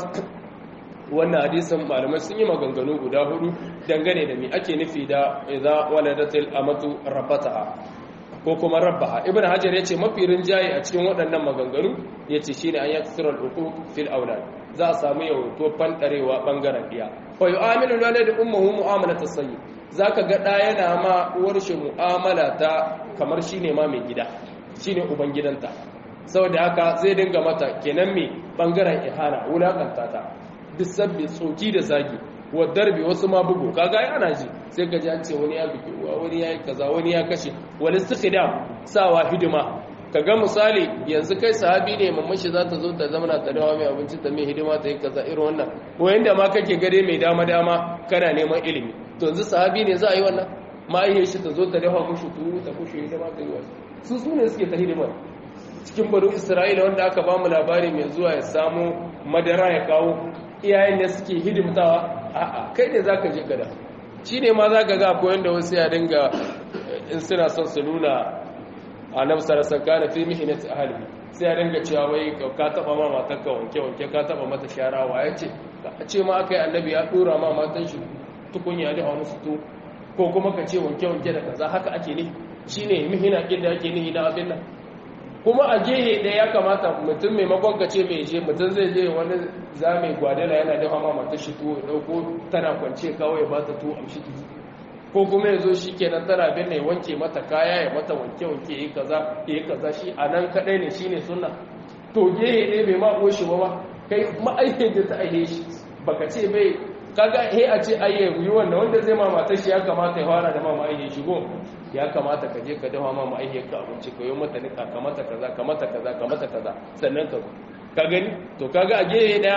wannan hadisin malamai sun yi maganganu guda hudu dangane da me ake nufi da idza waladatil amatu rabbataha ko kuma rabbaha ibnu hajar yace mafi rinjaye a cikin waɗannan maganganu yace shine an yaksira al-uquq fil awlad za a samu yawato fantarewa bangaren diya fa yu'amilu walad ummuhu mu'amalata sayyid zaka ga da yana ma uwar shi mu'amala ta kamar shine ma mai gida shine uban gidanta saboda haka zai dinga mata kenan me bangaren ihana wulakanta ta bisabbi tsoki da zagi wa darbi wasu ma bugu kaga ana ji sai ka ji an ce wani ya biki wani ya yi kaza wani ya kashe wani istikhdam sawa hidima kaga misali yanzu kai sahabi ne mamman shi za ta zo ta zama ta dawo mai abinci ta mai hidima ta yi kaza irin wannan ko yanda ma kake gare mai dama dama kana neman ilimi to yanzu sahabi ne za a yi wannan ma'aihiyar shi ta zo ta dafa mushi turu ta kushe hidima ta yi wasu su ne suke ta hidima cikin baro isra'ila wanda aka ba mu labari mai zuwa ya samu madara ya kawo iyayen da suke hidimtawa a'a kai ne zaka je gada shine ma zaka ga akwai wanda wasu ya dinga in suna son su nuna annabi sallallahu alaihi wasallam fi mihnati ahli sai ya dinga cewa wai ka taba ma matarka wanke wanke ka taba mata shara wa yace a ce ma akai annabi ya dora ma matan shi tukunya da wani su to ko kuma ka ce wanke wanke da kaza haka ake ne shine mihina kin da ake nihi na abin nan kuma a gehe da ya kamata mutum maimakon ka ce mai je mutum zai je wani zame gwadala yana dafa ma mata shi tuwo dauko tana kwance kawai ba ta tuwo amshi tuwo ko kuma ya zo shi kenan tana bin ne wanke mata kaya ya mata wanke-wanke yi kaza shi a nan kaɗai ne shi ne suna to gehe ne bai ma shi ba kai ma'aikin da ta aihe shi baka ce bai kaga he a ce ayye yi wannan wanda zai ma matar shi ya kamata ya fara da ma ma'aihe shigo ya kamata ka je ka dafa ma ma'aihe ka abinci ka yi mata nika ka mata kaza ka mata kaza ka mata kaza sannan ka ka gani to kaga a gehe daya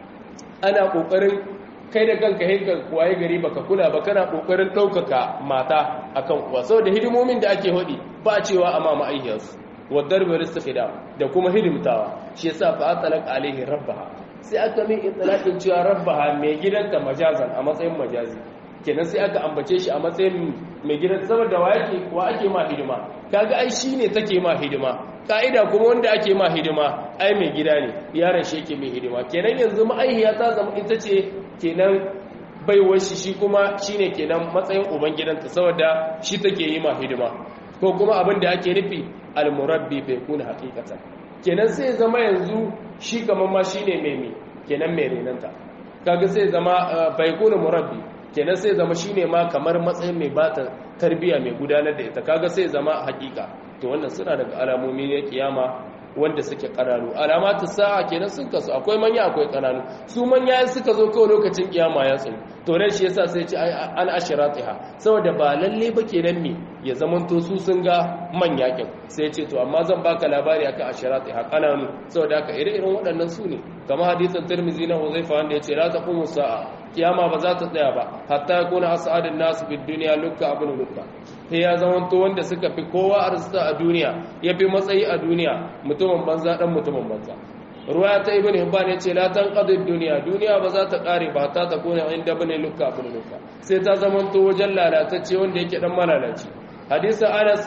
ana kokarin kai da kanka hinka waye gari baka kula ba kana kokarin daukaka mata akan uwa saboda hidimomin da ake hodi ba cewa amma ma'aihiyarsu wadar bil istiqdam da kuma hidimtawa shi yasa fa atalaq alaihi rabbaha sai aka min itlaqin cewa rabbaha mai gidanta majazan a matsayin majazi kenan sai aka ambace shi a matsayin mai gidan saboda wa ake ma hidima kaga ai shine take ma hidima ka'ida kuma wanda ake ma hidima ai mai gida ne yaron shi yake mai hidima kenan yanzu ma'aihiya ta zama ita ce kenan baiwar shi kuma shine kenan matsayin uban gidanta saboda shi take yi ma hidima ko kuma abin da ake nufi al-murabbi bai kuna haqiqatan kenan sai zama yanzu shi kaman ma shine mai kenan mai renanta kaga sai zama bai kuna murabbi kenan sai zama shine ma kamar matsayin mai bata tarbiya mai gudanar da ita kaga sai zama haqiqa to wannan suna daga alamomi ne kiyama wanda suke ƙananu alamatu sa'a kenan sun kasu akwai manya akwai ƙananu su manya suka zo kawai lokacin kiyama ya tsaye to ran shi yasa sai ce an ashiratiha saboda ba lalle ba kenan me ya zamanto su sun ga manya kin sai ce to amma zan baka labari akan ashiratiha ƙananu saboda haka ire-iren waɗannan su ne kamar hadisin Tirmidhi na Huzaifa wanda yace la taqumu sa'a kiyama ba za ta tsaya ba hatta yakuna as'adun nas bid dunya lukka abun lukka sai ya zamanto wanda suka fi kowa arziki a duniya ya fi matsayi a duniya mutumin banza dan mutumin banza ruwaya ta ibn hibban yace la tanqadi duniya ba za ta kare ba ta kona inda bane lukka abun lukka sai ta zamanto wajen lalatacce wanda yake dan malalaci hadisin Anas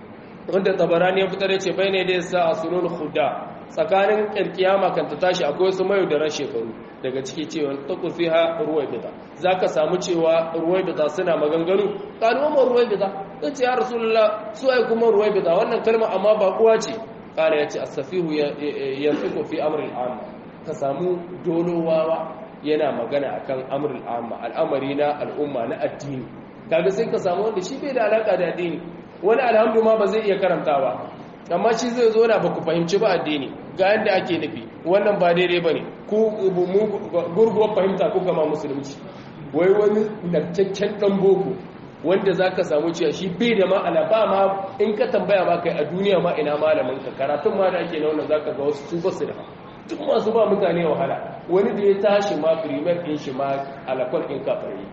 wanda Tabarani ya fitar yace bayne da yasa asulul khuda tsakanin kirkiyama kan ta tashi akwai su mayu da ran shekaru daga ciki cewa takufiha ruwaybida zaka samu cewa ruwaybida suna maganganu kalmar ruwaybida tace ya rasulullah su ai kuma ruwaybida wannan kalma amma ba kuwa ce kala yace as-safihu yanfiqu fi amri al-am ka samu dolowawa yana magana akan amri al-am al'amari na al'umma na addini kaga sai ka samu wanda shi bai da alaka da addini wani alhamdu ma ba zai iya karantawa amma shi zai zo na ba ku fahimci ba addini ga yadda ake nufi wannan ba daidai ba ne ku gurguwar fahimta ku kama musulunci wai wani narcaccen ɗan boko wanda za ka samu cewa shi bai da ma'ana ba ma in ka tambaya ba kai a duniya ma ina malamin ka karatun ma da ake na wannan za ka ga wasu su basu da duk masu ba mutane wahala wani da ya tashi ma firimar ɗin shi ma alakwal ɗin kafare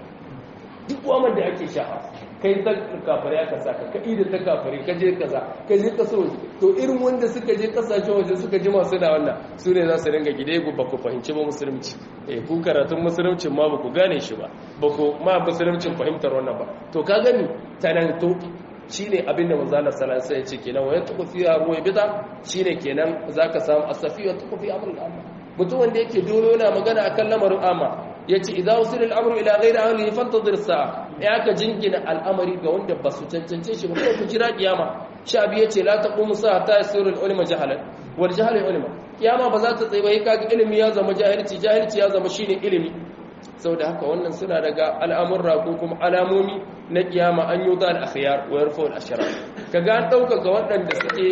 duk wamar da ake sha'a kai ta kafare aka saka ka ida ta kafare ka je kaza ka je kaso waje to irin wanda suka je kasashen waje suka ji masu da wannan su ne za su ringa gide ku ba ku fahimci ba musulunci ku karatun musuluncin ma ba ku gane shi ba ba ku ma musuluncin fahimtar wannan ba to ka gani tanan to shine abinda manzo Allah sallallahu alaihi wasallam ya ce kenan wa yatqu fiha ruwaybida shine kenan zaka samu asafi wa taqu fi amrul amma mutum wanda yake dole yana magana akan lamarin amma yace idza usila al-amru ila ghayri ahlihi fantazir sa'a ya ka jingina al'amari ga wanda ba su cancance shi ba ko ku jira kiyama shabi yace la taqumu sa'a ta yasiru al-ulama jahalan wal jahlu ulama kiyama ba za ta tsaye ba kaga ilimi ya zama jahilci ya zama shine ilimi saboda haka wannan suna daga al'amurra ko kuma alamomi na kiyama an yuda al-akhyar wa yarfu al-ashrar kaga an dauka ga waɗanda suke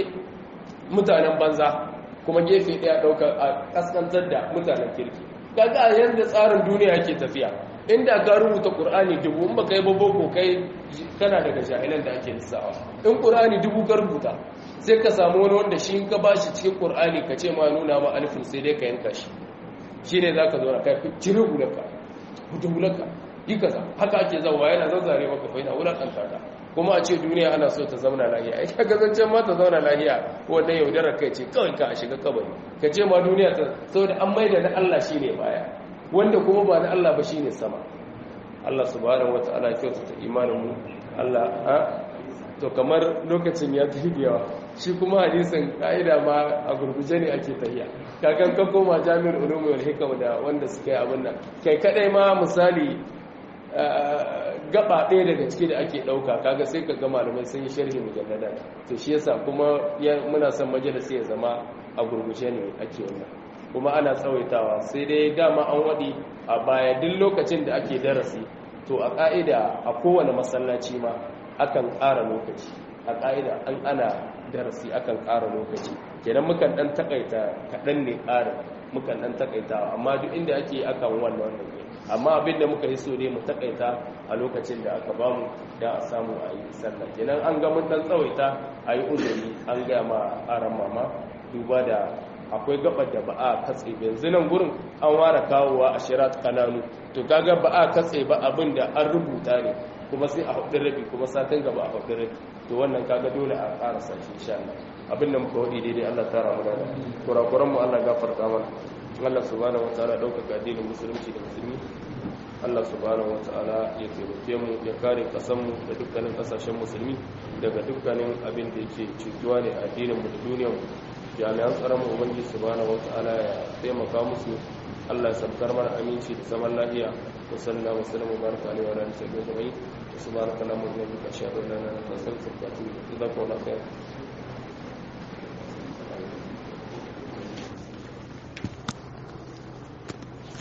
mutanen banza kuma gefe daya dauka a kaskantar da mutanen kirki kaga a yanda tsarin duniya yake tafiya inda ka rubuta qur'ani dubu in baka yi boko kai kana daga jahilan da ake lissawa in qur'ani dubu ka rubuta sai ka samu wani wanda shi in ka bashi cikin qur'ani ka ce ma nuna ma alifin sai dai ka yanka shi shine zaka zo na kai cire hulaka hulaka yi kaza haka ake zawa yana zazzare maka fa yana wulakanta ka kuma a ce duniya ana so ta zauna lahiya ai kaga zancen ma ta zauna lahiya wannan yaudarar kai ce kawai ka a shiga kabari ka ce ma duniya ta saboda an maida na Allah shine baya wanda kuma ba na Allah ba shine sama Allah subhanahu wataala ya kyautata imanin mu Allah to kamar lokacin ya tafi yawa shi kuma hadisin kaida ma a gurguje ne ake tafiya kakan ka koma jami'ul ulum wal hikam da wanda suka yi abin nan kai kadai ma misali gaba ɗaya daga ciki da ake ɗauka kaga sai ka ga malamai sun yi sharhi mujallada to shi yasa kuma muna son majalisi ya zama a gurguje ne ake wannan kuma ana tsawaitawa sai dai dama an waɗi a baya duk lokacin da ake darasi to a ƙa'ida a kowane masallaci ma akan ƙara lokaci a ƙa'ida an ana darasi akan ƙara lokaci kenan mukan ɗan taƙaita kaɗan ne ƙarin mukan dan takaitawa amma duk inda ake akan wannan ne amma abinda muka yi so ne mu takaita a lokacin da aka bamu da a samu a yi sallah kenan an ga mun dan tsawaita a yi uzuri an ga ma aran mama duba da akwai gabar da ba a katse yanzu nan gurin an ware kawowa a shirat kananu to kaga ba a katse ba abin da an rubuta ne kuma sai a hudu rabi kuma satin gaba a hudu rabi to wannan kaga dole a karasa shi insha Allah abin da muka wadi daidai Allah ta ramu da kurakuran mu Allah gafarta mana Allah subhanahu wataala dauka addinin musulunci da musulmi Allah subhanahu wataala ya taimake mu ya kare kasan mu da dukkanin kasashen musulmi daga dukkanin abin da yake cutuwa ne a addinin mu da duniyar mu jami'an tsaron mu ubangiji subhanahu wataala ya taimaka musu Allah ya sabkar mana aminci da zaman lafiya wa sallallahu wasallam wa baraka alaihi wa alihi wa sahbihi subhanaka allahumma wa bihamdika ashhadu an la ilaha illa anta astaghfiruka wa atubu ilaik.